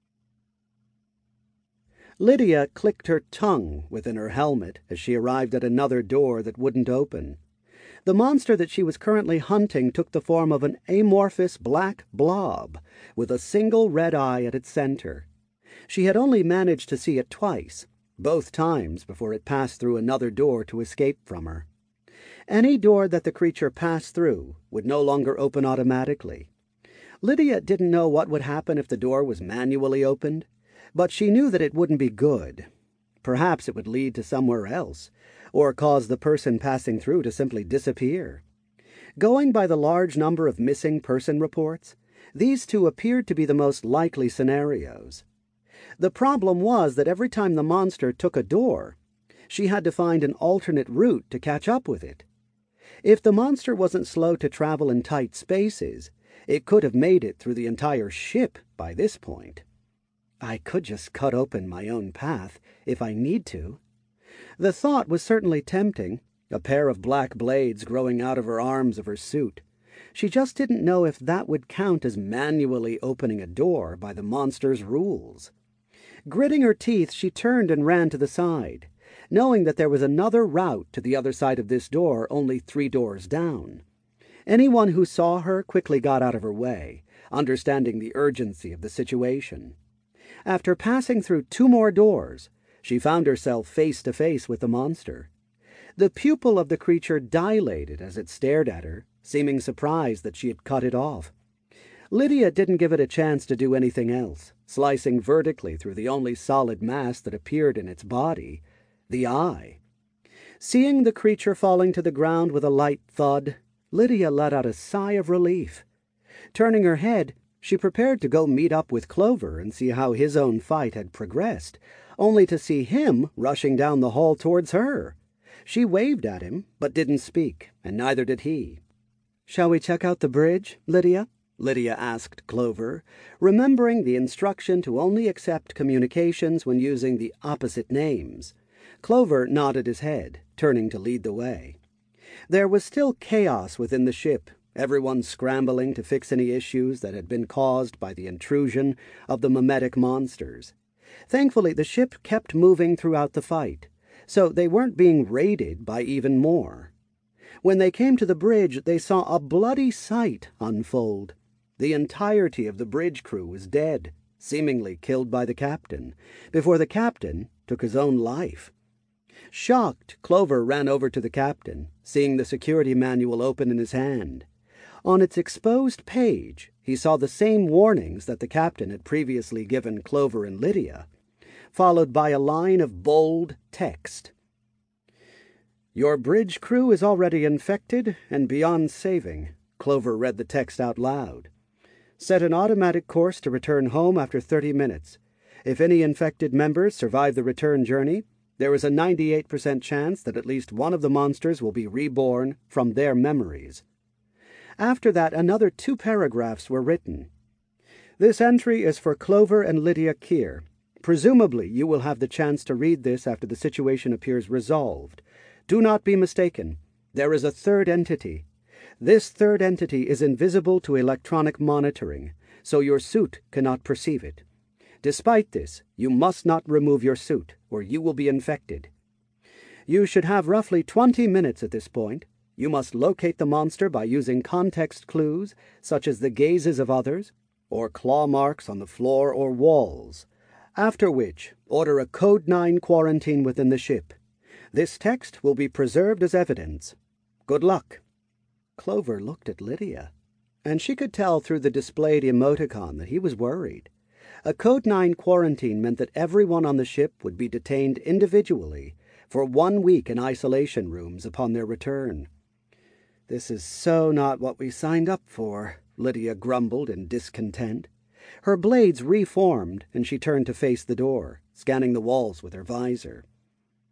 Lydia clicked her tongue within her helmet as she arrived at another door that wouldn't open. The monster that she was currently hunting took the form of an amorphous black blob with a single red eye at its center. She had only managed to see it twice, both times before it passed through another door to escape from her. Any door that the creature passed through would no longer open automatically. Lydia didn't know what would happen if the door was manually opened, but she knew that it wouldn't be good. Perhaps it would lead to somewhere else, or cause the person passing through to simply disappear. Going by the large number of missing person reports, these two appeared to be the most likely scenarios. The problem was that every time the monster took a door, she had to find an alternate route to catch up with it. If the monster wasn't slow to travel in tight spaces, it could have made it through the entire ship by this point. I could just cut open my own path if I need to. The thought was certainly tempting, a pair of black blades growing out of her arms of her suit. She just didn't know if that would count as manually opening a door by the monster's rules. Gritting her teeth, she turned and ran to the side, knowing that there was another route to the other side of this door only three doors down. Anyone who saw her quickly got out of her way, understanding the urgency of the situation. After passing through two more doors, she found herself face to face with the monster. The pupil of the creature dilated as it stared at her, seeming surprised that she had cut it off. Lydia didn't give it a chance to do anything else, slicing vertically through the only solid mass that appeared in its body, the eye. Seeing the creature falling to the ground with a light thud, Lydia let out a sigh of relief. Turning her head, she prepared to go meet up with Clover and see how his own fight had progressed, only to see him rushing down the hall towards her. She waved at him, but didn't speak, and neither did he. "Shall we check out the bridge, Lydia?" Lydia asked Clover, remembering the instruction to only accept communications when using the opposite names. Clover nodded his head, turning to lead the way. There was still chaos within the ship, everyone scrambling to fix any issues that had been caused by the intrusion of the mimetic monsters. Thankfully, the ship kept moving throughout the fight, so they weren't being raided by even more. When they came to the bridge, they saw a bloody sight unfold. The entirety of the bridge crew was dead, seemingly killed by the captain, before the captain took his own life. Shocked, Clover ran over to the captain, seeing the security manual open in his hand. On its exposed page, he saw the same warnings that the captain had previously given Clover and Lydia, followed by a line of bold text. "Your bridge crew is already infected and beyond saving," Clover read the text out loud. "Set an automatic course to return home after thirty minutes. If any infected members survive the return journey, there is a ninety-eight percent chance that at least one of the monsters will be reborn from their memories." After that, another two paragraphs were written. "This entry is for Clover and Lydia Keir. Presumably you will have the chance to read this after the situation appears resolved. Do not be mistaken. There is a third entity. This third entity is invisible to electronic monitoring, so your suit cannot perceive it. Despite this, you must not remove your suit, or you will be infected. You should have roughly twenty minutes at this point. You must locate the monster by using context clues, such as the gazes of others, or claw marks on the floor or walls. After which, order a Code nine quarantine within the ship. This text will be preserved as evidence. Good luck." Clover looked at Lydia, and she could tell through the displayed emoticon that he was worried. A Code nine quarantine meant that everyone on the ship would be detained individually for one week in isolation rooms upon their return. "This is so not what we signed up for," Lydia grumbled in discontent. Her blades reformed, and she turned to face the door, scanning the walls with her visor.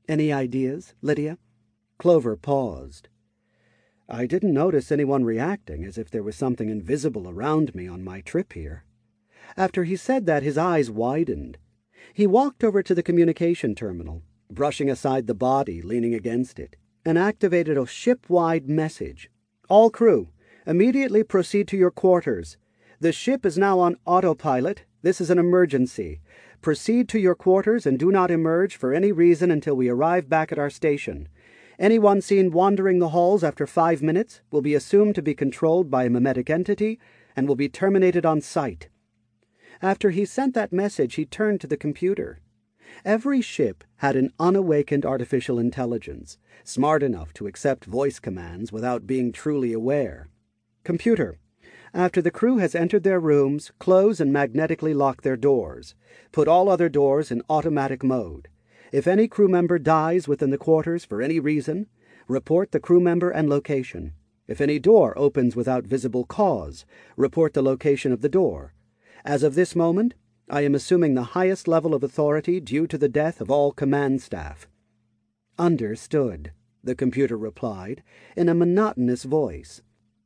Any ideas, Lydia?" Clover paused. "I didn't notice anyone reacting as if there was something invisible around me on my trip here." After he said that, his eyes widened. He walked over to the communication terminal, brushing aside the body leaning against it, and activated a ship-wide message. "All crew, immediately proceed to your quarters. The ship is now on autopilot. This is an emergency. Proceed to your quarters and do not emerge for any reason until we arrive back at our station. Anyone seen wandering the halls after five minutes will be assumed to be controlled by a mimetic entity and will be terminated on sight." After he sent that message, he turned to the computer. Every ship had an unawakened artificial intelligence, smart enough to accept voice commands without being truly aware. "Computer, after the crew has entered their rooms, close and magnetically lock their doors. Put all other doors in automatic mode. If any crew member dies within the quarters for any reason, report the crew member and location. If any door opens without visible cause, report the location of the door. As of this moment, I am assuming the highest level of authority due to the death of all command staff." "Understood," the computer replied in a monotonous voice.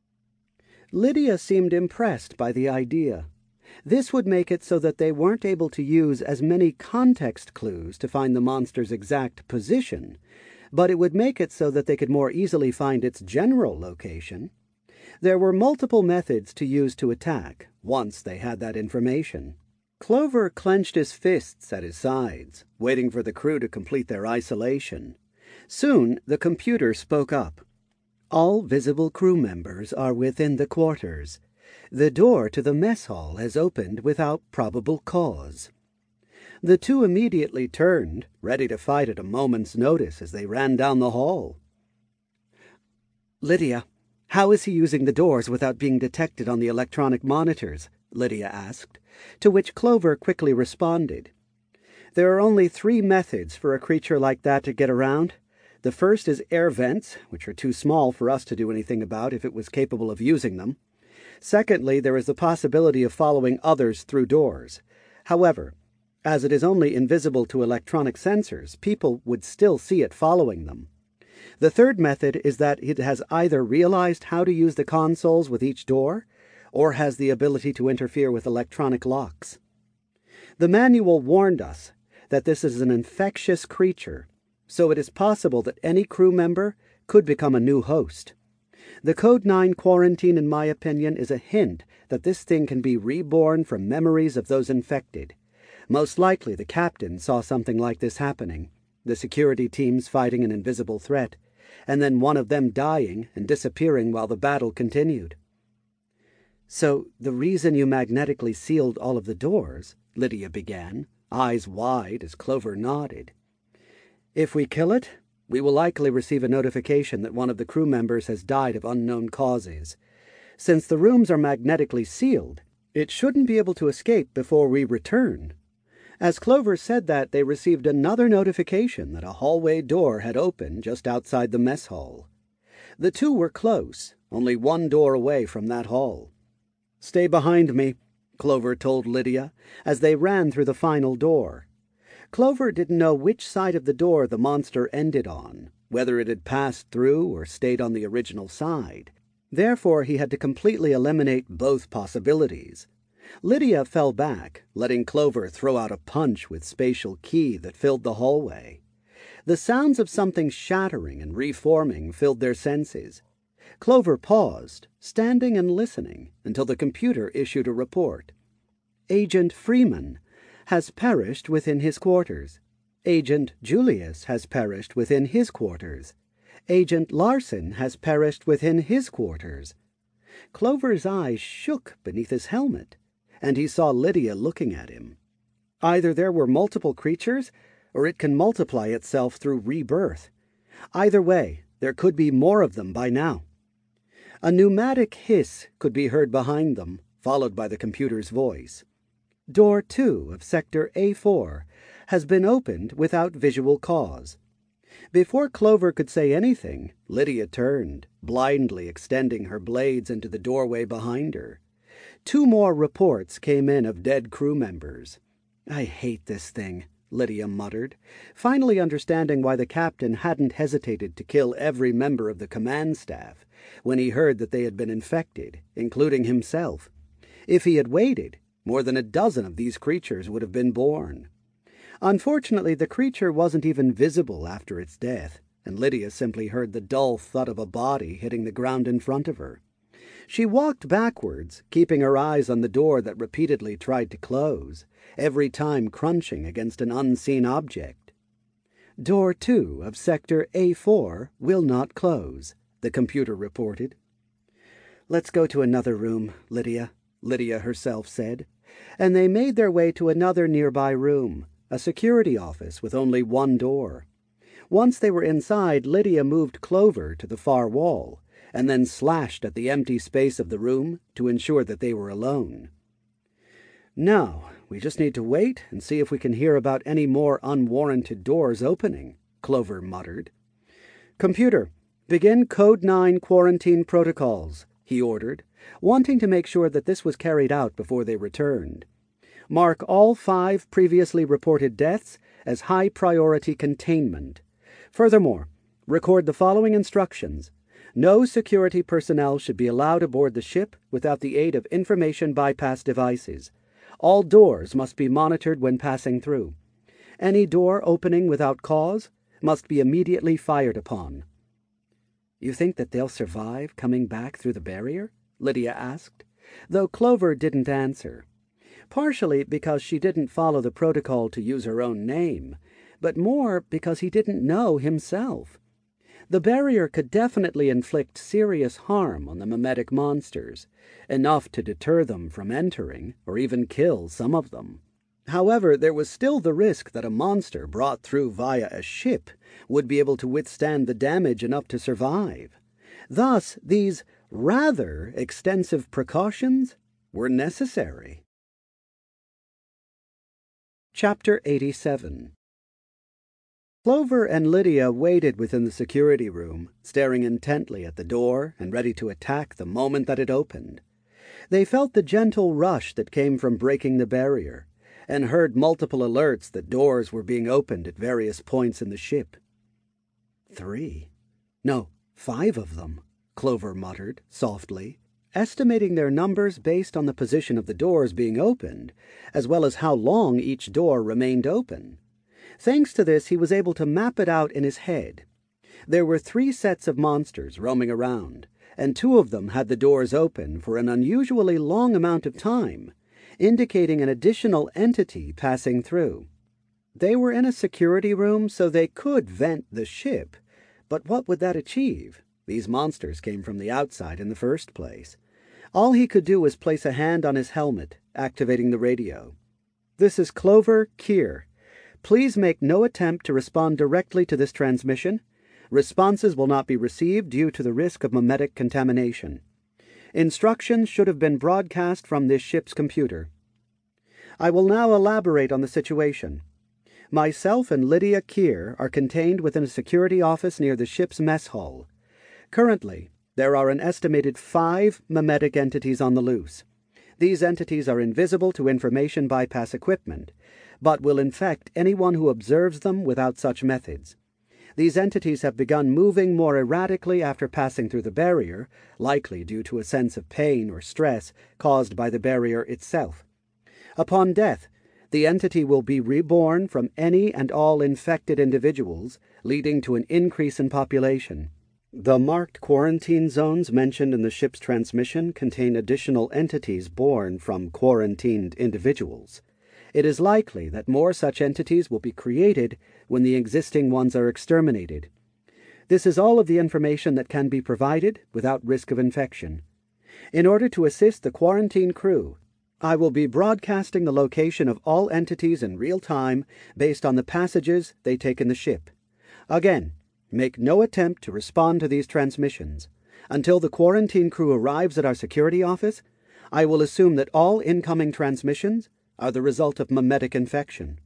Lydia seemed impressed by the idea. This would make it so that they weren't able to use as many context clues to find the monster's exact position, but it would make it so that they could more easily find its general location. There were multiple methods to use to attack, once they had that information. Clover clenched his fists at his sides, waiting for the crew to complete their isolation. Soon the computer spoke up. "All visible crew members are within the quarters. The door to the mess hall has opened without probable cause." The two immediately turned, ready to fight at a moment's notice as they ran down the hall. "Lydia, how is he using the doors without being detected on the electronic monitors?" Lydia asked, to which Clover quickly responded. "There are only three methods for a creature like that to get around. The first is air vents, which are too small for us to do anything about if it was capable of using them. Secondly, there is the possibility of following others through doors. However, as it is only invisible to electronic sensors, people would still see it following them. The third method is that it has either realized how to use the consoles with each door, or has the ability to interfere with electronic locks. The manual warned us that this is an infectious creature, so it is possible that any crew member could become a new host. The Code nine quarantine, in my opinion, is a hint that this thing can be reborn from memories of those infected. Most likely the captain saw something like this happening, the security teams fighting an invisible threat, and then one of them dying and disappearing while the battle continued." "So the reason you magnetically sealed all of the doors," Lydia began, eyes wide as Clover nodded. "If we kill it, we will likely receive a notification that one of the crew members has died of unknown causes. Since the rooms are magnetically sealed, it shouldn't be able to escape before we return." As Clover said that, they received another notification that a hallway door had opened just outside the mess hall. The two were close, only one door away from that hall. "Stay behind me," Clover told Lydia, as they ran through the final door. Clover didn't know which side of the door the monster ended on, whether it had passed through or stayed on the original side. Therefore he had to completely eliminate both possibilities. Lydia fell back, letting Clover throw out a punch with spatial ki that filled the hallway. The sounds of something shattering and reforming filled their senses. Clover paused, standing and listening, until the computer issued a report. "Agent Freeman has perished within his quarters. Agent Julius has perished within his quarters. Agent Larson has perished within his quarters." Clover's eyes shook beneath his helmet, and he saw Lydia looking at him. Either there were multiple creatures, or it can multiply itself through rebirth. Either way, there could be more of them by now. A pneumatic hiss could be heard behind them, followed by the computer's voice. "Door two of Sector A four has been opened without visual cause." Before Clover could say anything, Lydia turned, blindly extending her blades into the doorway behind her. Two more reports came in of dead crew members. "I hate this thing," Lydia muttered, finally understanding why the captain hadn't hesitated to kill every member of the command staff when he heard that they had been infected, including himself. If he had waited, more than a dozen of these creatures would have been born. Unfortunately, the creature wasn't even visible after its death, and Lydia simply heard the dull thud of a body hitting the ground in front of her. She walked backwards, keeping her eyes on the door that repeatedly tried to close, every time crunching against an unseen object. "Door two of Sector A four will not close," the computer reported. "Let's go to another room, Lydia," Lydia herself said, and they made their way to another nearby room, a security office with only one door. Once they were inside, Lydia moved Clover to the far wall, and then slashed at the empty space of the room to ensure that they were alone. "Now, we just need to wait and see if we can hear about any more unwarranted doors opening," Clover muttered. "Computer, begin Code nine quarantine protocols," he ordered, wanting to make sure that this was carried out before they returned. "Mark all five previously reported deaths as high-priority containment. Furthermore, record the following instructions. No security personnel should be allowed aboard the ship without the aid of information bypass devices. All doors must be monitored when passing through. Any door opening without cause must be immediately fired upon." "You think that they'll survive coming back through the barrier?" Lydia asked, though Clover didn't answer. Partially because she didn't follow the protocol to use her own name, but more because he didn't know himself. The barrier could definitely inflict serious harm on the memetic monsters, enough to deter them from entering, or even kill some of them. However, there was still the risk that a monster brought through via a ship would be able to withstand the damage enough to survive. Thus, these rather extensive precautions were necessary. Chapter eighty-seven. Clover and Lydia waited within the security room, staring intently at the door and ready to attack the moment that it opened. They felt the gentle rush that came from breaking the barrier, and heard multiple alerts that doors were being opened at various points in the ship. Three. No, five of them, Clover muttered, softly, estimating their numbers based on the position of the doors being opened, as well as how long each door remained open. Thanks to this, he was able to map it out in his head. There were three sets of monsters roaming around, and two of them had the doors open for an unusually long amount of time, indicating an additional entity passing through. They were in a security room, so they could vent the ship, but what would that achieve? These monsters came from the outside in the first place. All he could do was place a hand on his helmet, activating the radio. "This is Clover Keir. Please make no attempt to respond directly to this transmission. Responses will not be received due to the risk of memetic contamination. Instructions should have been broadcast from this ship's computer. I will now elaborate on the situation. Myself and Lydia Keir are contained within a security office near the ship's mess hall. Currently, there are an estimated five memetic entities on the loose. These entities are invisible to information bypass equipment, but will infect anyone who observes them without such methods. These entities have begun moving more erratically after passing through the barrier, likely due to a sense of pain or stress caused by the barrier itself. Upon death, the entity will be reborn from any and all infected individuals, leading to an increase in population. The marked quarantine zones mentioned in the ship's transmission contain additional entities born from quarantined individuals. It is likely that more such entities will be created when the existing ones are exterminated. This is all of the information that can be provided without risk of infection. In order to assist the quarantine crew, I will be broadcasting the location of all entities in real time based on the passages they take in the ship. Again, make no attempt to respond to these transmissions. Until the quarantine crew arrives at our security office, I will assume that all incoming transmissions are the result of memetic infection."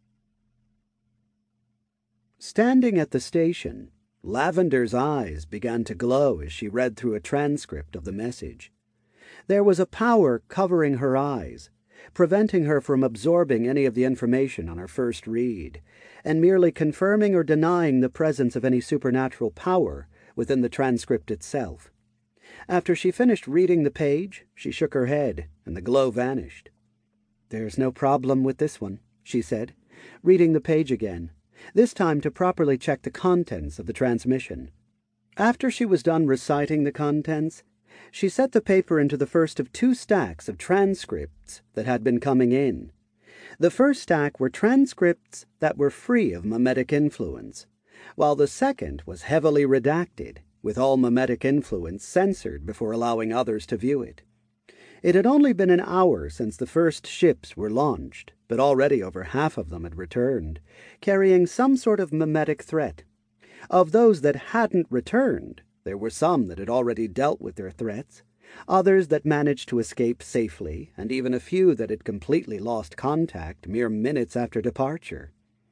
Standing at the station, Lavender's eyes began to glow as she read through a transcript of the message. There was a power covering her eyes, preventing her from absorbing any of the information on her first read, and merely confirming or denying the presence of any supernatural power within the transcript itself. After she finished reading the page, she shook her head, and the glow vanished. "There's no problem with this one," she said, reading the page again, this time to properly check the contents of the transmission. After she was done reciting the contents, she set the paper into the first of two stacks of transcripts that had been coming in. The first stack were transcripts that were free of memetic influence, while the second was heavily redacted, with all memetic influence censored before allowing others to view it. It had only been an hour since the first ships were launched, but already over half of them had returned, carrying some sort of memetic threat. Of those that hadn't returned, there were some that had already dealt with their threats, others that managed to escape safely, and even a few that had completely lost contact mere minutes after departure.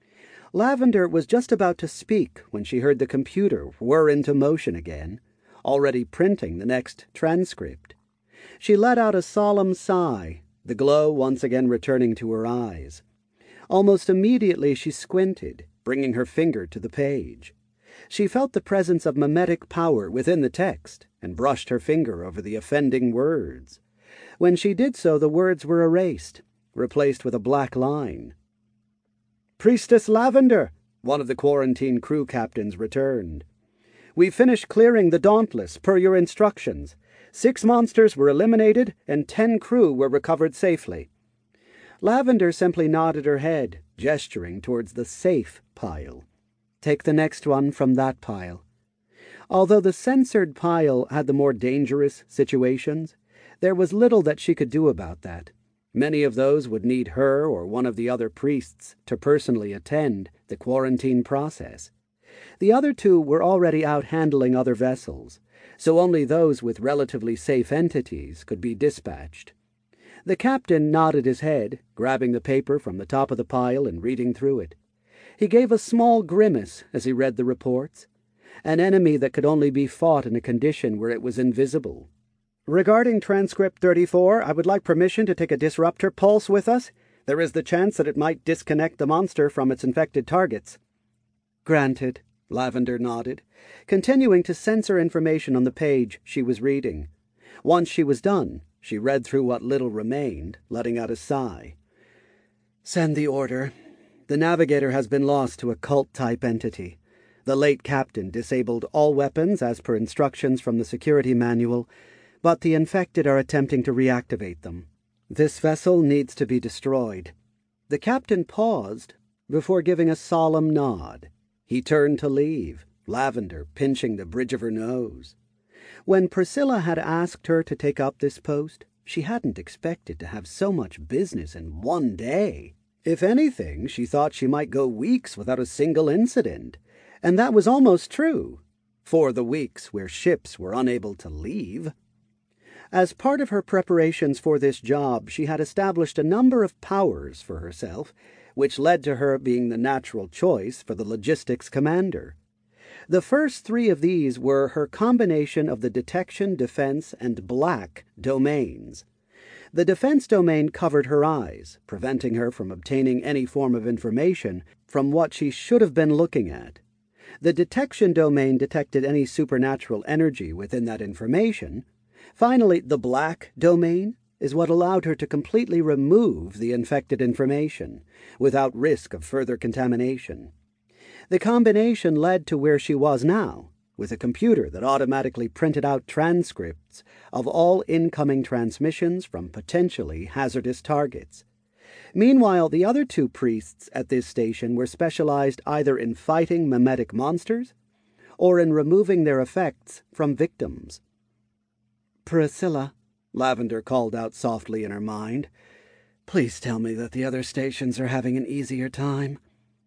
Lavender was just about to speak when she heard the computer whir into motion again, already printing the next transcript. She let out a solemn sigh, the glow once again returning to her eyes. Almost immediately she squinted, bringing her finger to the page. She felt the presence of memetic power within the text and brushed her finger over the offending words. When she did so, the words were erased, replaced with a black line. "Priestess Lavender," one of the quarantine crew captains returned. "We finished clearing the Dauntless per your instructions. Six monsters were eliminated and ten crew were recovered safely." Lavender simply nodded her head, gesturing towards the safe pile. "Take the next one from that pile." Although the censored pile had the more dangerous situations, there was little that she could do about that. Many of those would need her or one of the other priests to personally attend the quarantine process. The other two were already out handling other vessels, so only those with relatively safe entities could be dispatched. The captain nodded his head, grabbing the paper from the top of the pile and reading through it. He gave a small grimace as he read the reports. An enemy that could only be fought in a condition where it was invisible. "Regarding transcript thirty-four, I would like permission to take a disruptor pulse with us. There is the chance that it might disconnect the monster from its infected targets." "Granted," Lavender nodded, continuing to censor information on the page she was reading. Once she was done, she read through what little remained, letting out a sigh. "Send the order. The navigator has been lost to a cult-type entity. The late captain disabled all weapons as per instructions from the security manual, but the infected are attempting to reactivate them. This vessel needs to be destroyed." The captain paused before giving a solemn nod. He turned to leave, Lavender pinching the bridge of her nose. When Priscilla had asked her to take up this post, she hadn't expected to have so much business in one day. If anything, she thought she might go weeks without a single incident, and that was almost true, for the weeks where ships were unable to leave. As part of her preparations for this job, she had established a number of powers for herself, which led to her being the natural choice for the logistics commander. The first three of these were her combination of the detection, defense, and black domains. The defense domain covered her eyes, preventing her from obtaining any form of information from what she should have been looking at. The detection domain detected any supernatural energy within that information. Finally, the black domain is what allowed her to completely remove the infected information without risk of further contamination. The combination led to where she was now, with a computer that automatically printed out transcripts of all incoming transmissions from potentially hazardous targets. Meanwhile, the other two priests at this station were specialized either in fighting memetic monsters or in removing their effects from victims. "Priscilla," Lavender called out softly in her mind, "please tell me that the other stations are having an easier time."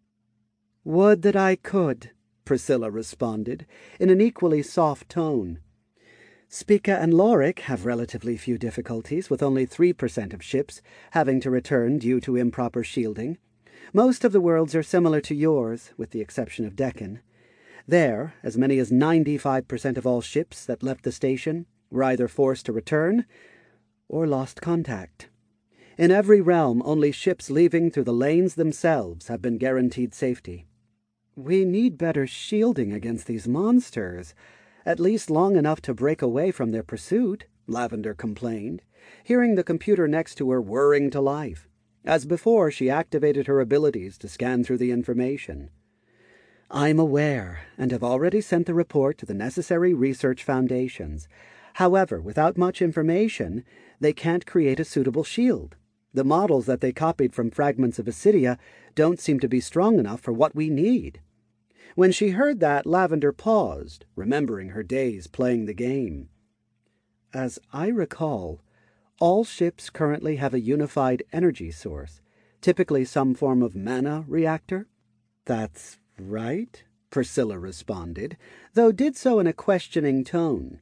"Would that I could," Priscilla responded, in an equally soft tone. "Spica and Lorik have relatively few difficulties, with only three percent of ships having to return due to improper shielding. Most of the worlds are similar to yours, with the exception of Deccan. There, as many as ninety-five percent of all ships that left the station were either forced to return or lost contact. In every realm, only ships leaving through the lanes themselves have been guaranteed safety. We need better shielding against these monsters, at least long enough to break away from their pursuit, Lavender complained, hearing the computer next to her whirring to life. As before, she activated her abilities to scan through the information. I'm aware, and have already sent the report to the necessary research foundations. However, without much information, they can't create a suitable shield. The models that they copied from fragments of Acidia don't seem to be strong enough for what we need. When she heard that, Lavender paused, remembering her days playing the game. As I recall, all ships currently have a unified energy source, typically some form of mana reactor. That's right, Priscilla responded, though did so in a questioning tone.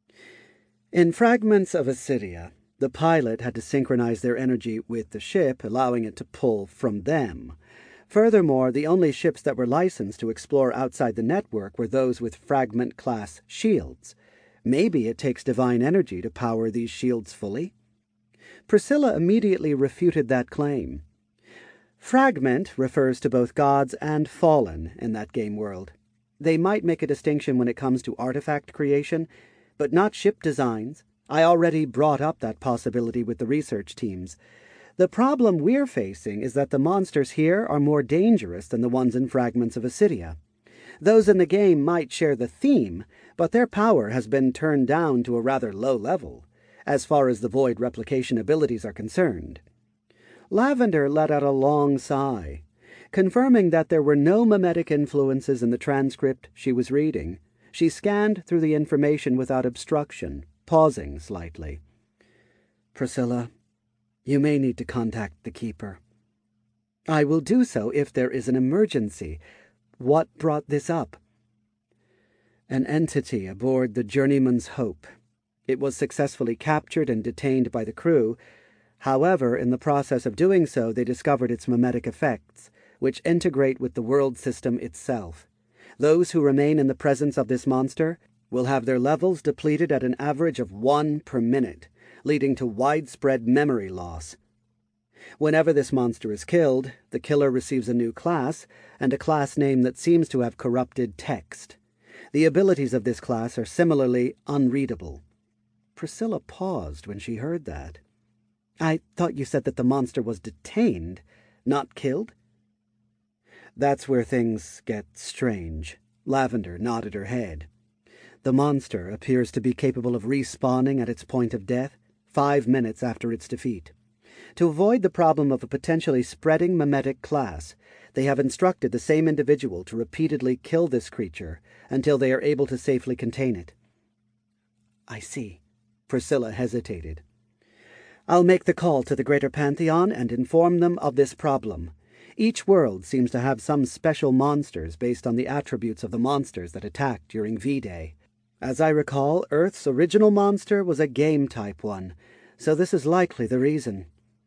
In fragments of Acidia, the pilot had to synchronize their energy with the ship, allowing it to pull from them. Furthermore, the only ships that were licensed to explore outside the network were those with fragment-class shields. Maybe it takes divine energy to power these shields fully. Priscilla immediately refuted that claim. Fragment refers to both gods and fallen in that game world. They might make a distinction when it comes to artifact creation, but not ship designs. I already brought up that possibility with the research teams. The problem we're facing is that the monsters here are more dangerous than the ones in Fragments of Acidia. Those in the game might share the theme, but their power has been turned down to a rather low level, as far as the void replication abilities are concerned. Lavender let out a long sigh, confirming that there were no mimetic influences in the transcript she was reading. She scanned through the information without obstruction, pausing slightly. Priscilla, you may need to contact the Keeper. I will do so if there is an emergency. What brought this up? An entity aboard the Journeyman's Hope. It was successfully captured and detained by the crew. However, in the process of doing so, they discovered its mimetic effects, which integrate with the world system itself. Those who remain in the presence of this monster will have their levels depleted at an average of one per minute, leading to widespread memory loss. Whenever this monster is killed, the killer receives a new class, and a class name that seems to have corrupted text. The abilities of this class are similarly unreadable. Priscilla paused when she heard that. I thought you said that the monster was detained, not killed? That's where things get strange. Lavender nodded her head. The monster appears to be capable of respawning at its point of death, five minutes after its defeat. To avoid the problem of a potentially spreading mimetic class, they have instructed the same individual to repeatedly kill this creature until they are able to safely contain it. I see. Priscilla hesitated. I'll make the call to the Greater Pantheon and inform them of this problem. Each world seems to have some special monsters based on the attributes of the monsters that attacked during V-Day. As I recall, Earth's original monster was a game-type one, so this is likely the reason.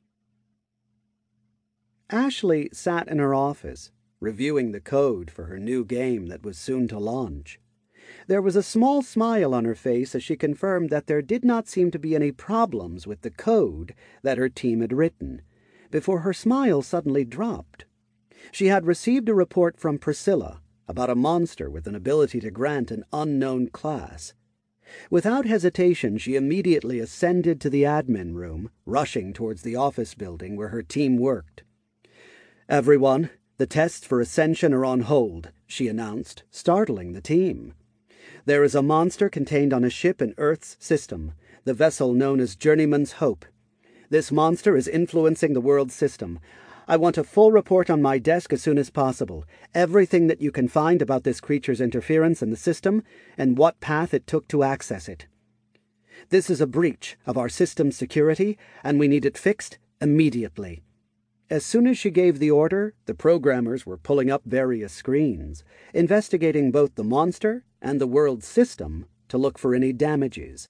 Ashley sat in her office, reviewing the code for her new game that was soon to launch. There was a small smile on her face as she confirmed that there did not seem to be any problems with the code that her team had written, before her smile suddenly dropped. She had received a report from Priscilla about a monster with an ability to grant an unknown class. Without hesitation, she immediately ascended to the admin room, rushing towards the office building where her team worked. Everyone, the tests for Ascension are on hold, she announced, startling the team. There is a monster contained on a ship in Earth's system, the vessel known as Journeyman's Hope. This monster is influencing the world's system. I want a full report on my desk as soon as possible. Everything that you can find about this creature's interference in the system and what path it took to access it. This is a breach of our system's security, and we need it fixed immediately. As soon as she gave the order, the programmers were pulling up various screens, investigating both the monster and the world's system to look for any damages.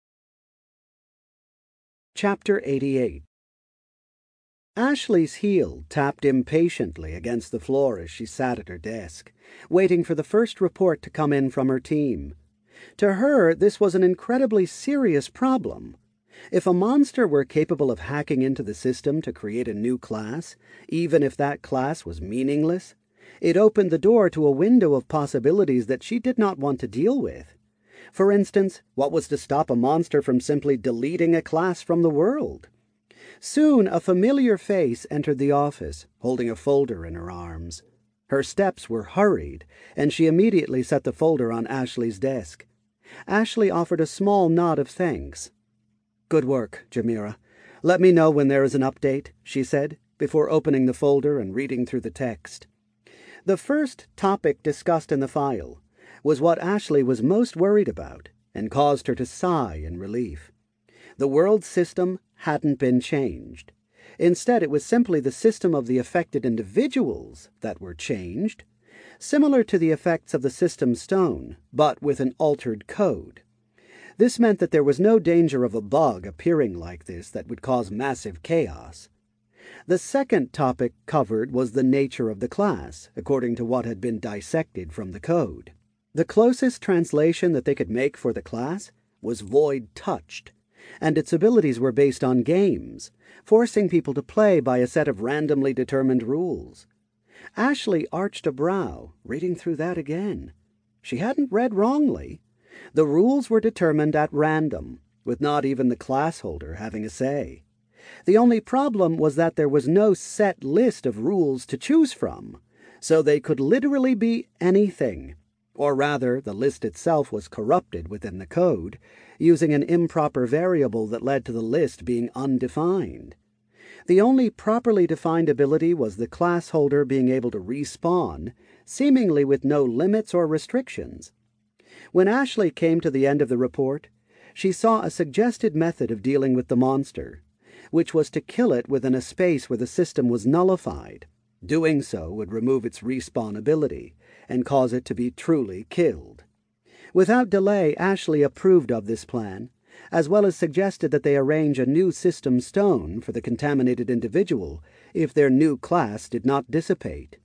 Chapter eighty-eight. Ashley's heel tapped impatiently against the floor as she sat at her desk, waiting for the first report to come in from her team. To her, this was an incredibly serious problem. If a monster were capable of hacking into the system to create a new class, even if that class was meaningless, it opened the door to a window of possibilities that she did not want to deal with. For instance, what was to stop a monster from simply deleting a class from the world? Soon a familiar face entered the office, holding a folder in her arms. Her steps were hurried, and she immediately set the folder on Ashley's desk. Ashley offered a small nod of thanks. "Good work, Jamira. Let me know when there is an update," she said, before opening the folder and reading through the text. The first topic discussed in the file was what Ashley was most worried about and caused her to sigh in relief. The world system hadn't been changed. Instead, it was simply the system of the affected individuals that were changed, similar to the effects of the system stone, but with an altered code. This meant that there was no danger of a bug appearing like this that would cause massive chaos. The second topic covered was the nature of the class, according to what had been dissected from the code. The closest translation that they could make for the class was void touched, and its abilities were based on games, forcing people to play by a set of randomly determined rules. Ashley arched a brow, reading through that again. She hadn't read wrongly. The rules were determined at random, with not even the class holder having a say. The only problem was that there was no set list of rules to choose from, so they could literally be anything. Or rather, the list itself was corrupted within the code, using an improper variable that led to the list being undefined. The only properly defined ability was the class holder being able to respawn, seemingly with no limits or restrictions. When Ashley came to the end of the report, she saw a suggested method of dealing with the monster, which was to kill it within a space where the system was nullified. Doing so would remove its respawn ability and cause it to be truly killed. Without delay, Ashley approved of this plan, as well as suggested that they arrange a new system stone for the contaminated individual if their new class did not dissipate.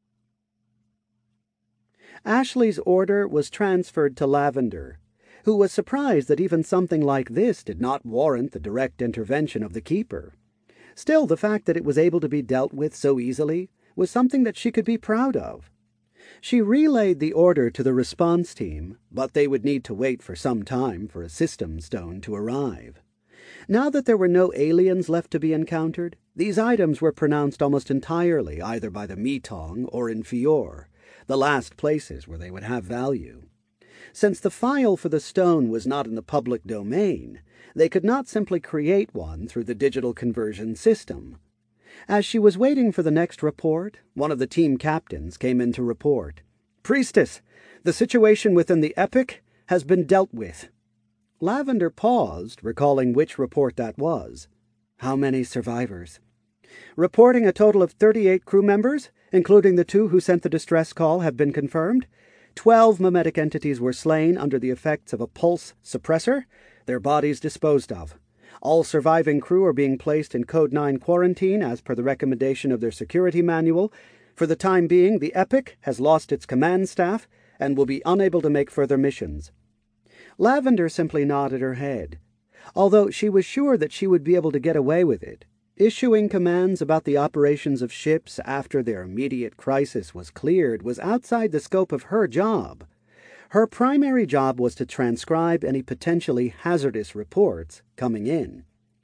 Ashley's order was transferred to Lavender, who was surprised that even something like this did not warrant the direct intervention of the Keeper. Still, the fact that it was able to be dealt with so easily was something that she could be proud of. She relayed the order to the response team, but they would need to wait for some time for a system stone to arrive. Now that there were no aliens left to be encountered, these items were pronounced almost entirely either by the Metong or in Fior, the last places where they would have value. Since the file for the stone was not in the public domain, they could not simply create one through the digital conversion system. As she was waiting for the next report, one of the team captains came in to report. "Priestess, the situation within the Epic has been dealt with." Lavender paused, recalling which report that was. "How many survivors?" "Reporting a total of thirty-eight crew members, including the two who sent the distress call, have been confirmed. Twelve mimetic entities were slain under the effects of a pulse suppressor, their bodies disposed of. All surviving crew are being placed in Code nine quarantine as per the recommendation of their security manual. For the time being, the Epic has lost its command staff and will be unable to make further missions." Lavender simply nodded her head. Although she was sure that she would be able to get away with it, issuing commands about the operations of ships after their immediate crisis was cleared was outside the scope of her job. Her primary job was to transcribe any potentially hazardous reports coming in.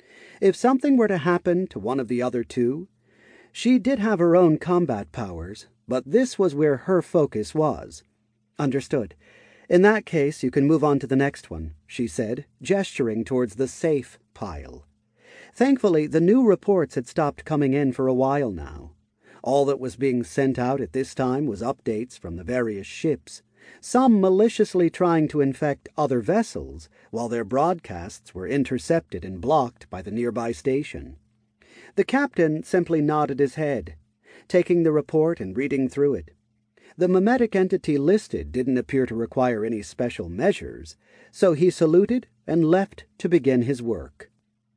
If something were to happen to one of the other two, she did have her own combat powers, but this was where her focus was. "Understood. In that case, you can move on to the next one," she said, gesturing towards the safe pile. Thankfully, the new reports had stopped coming in for a while now. All that was being sent out at this time was updates from the various ships, some maliciously trying to infect other vessels, while their broadcasts were intercepted and blocked by the nearby station. The captain simply nodded his head, taking the report and reading through it. The mimetic entity listed didn't appear to require any special measures, so he saluted and left to begin his work.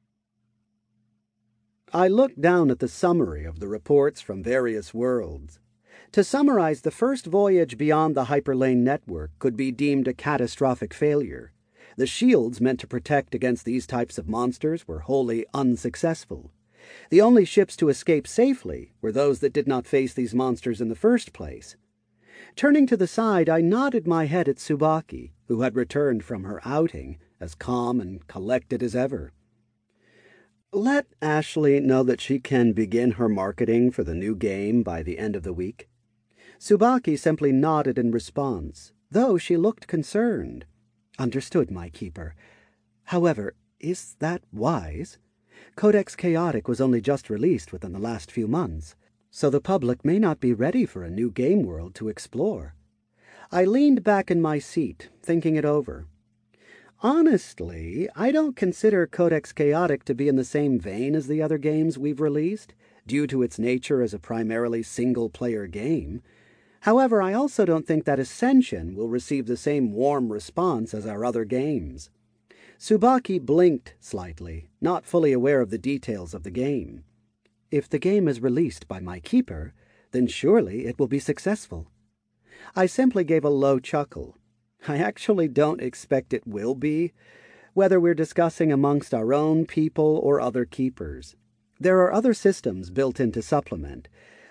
I looked down at the summary of the reports from various worlds. To summarize, the first voyage beyond the Hyperlane network could be deemed a catastrophic failure. The shields meant to protect against these types of monsters were wholly unsuccessful. The only ships to escape safely were those that did not face these monsters in the first place. Turning to the side, I nodded my head at Tsubaki, who had returned from her outing, as calm and collected as ever. "Let Ashley know that she can begin her marketing for the new game by the end of the week." Tsubaki simply nodded in response, though she looked concerned. "Understood, my keeper. However, is that wise? Codex Chaotic was only just released within the last few months, so the public may not be ready for a new game world to explore." I leaned back in my seat, thinking it over. Honestly, I don't consider Codex Chaotic to be in the same vein as the other games we've released, due to its nature as a primarily single-player game. However, I also don't think that Ascension will receive the same warm response as our other games. Tsubaki blinked slightly, not fully aware of the details of the game. "If the game is released by my keeper, then surely it will be successful." I simply gave a low chuckle. I actually don't expect it will be, whether we're discussing amongst our own people or other keepers. There are other systems built in to supplement,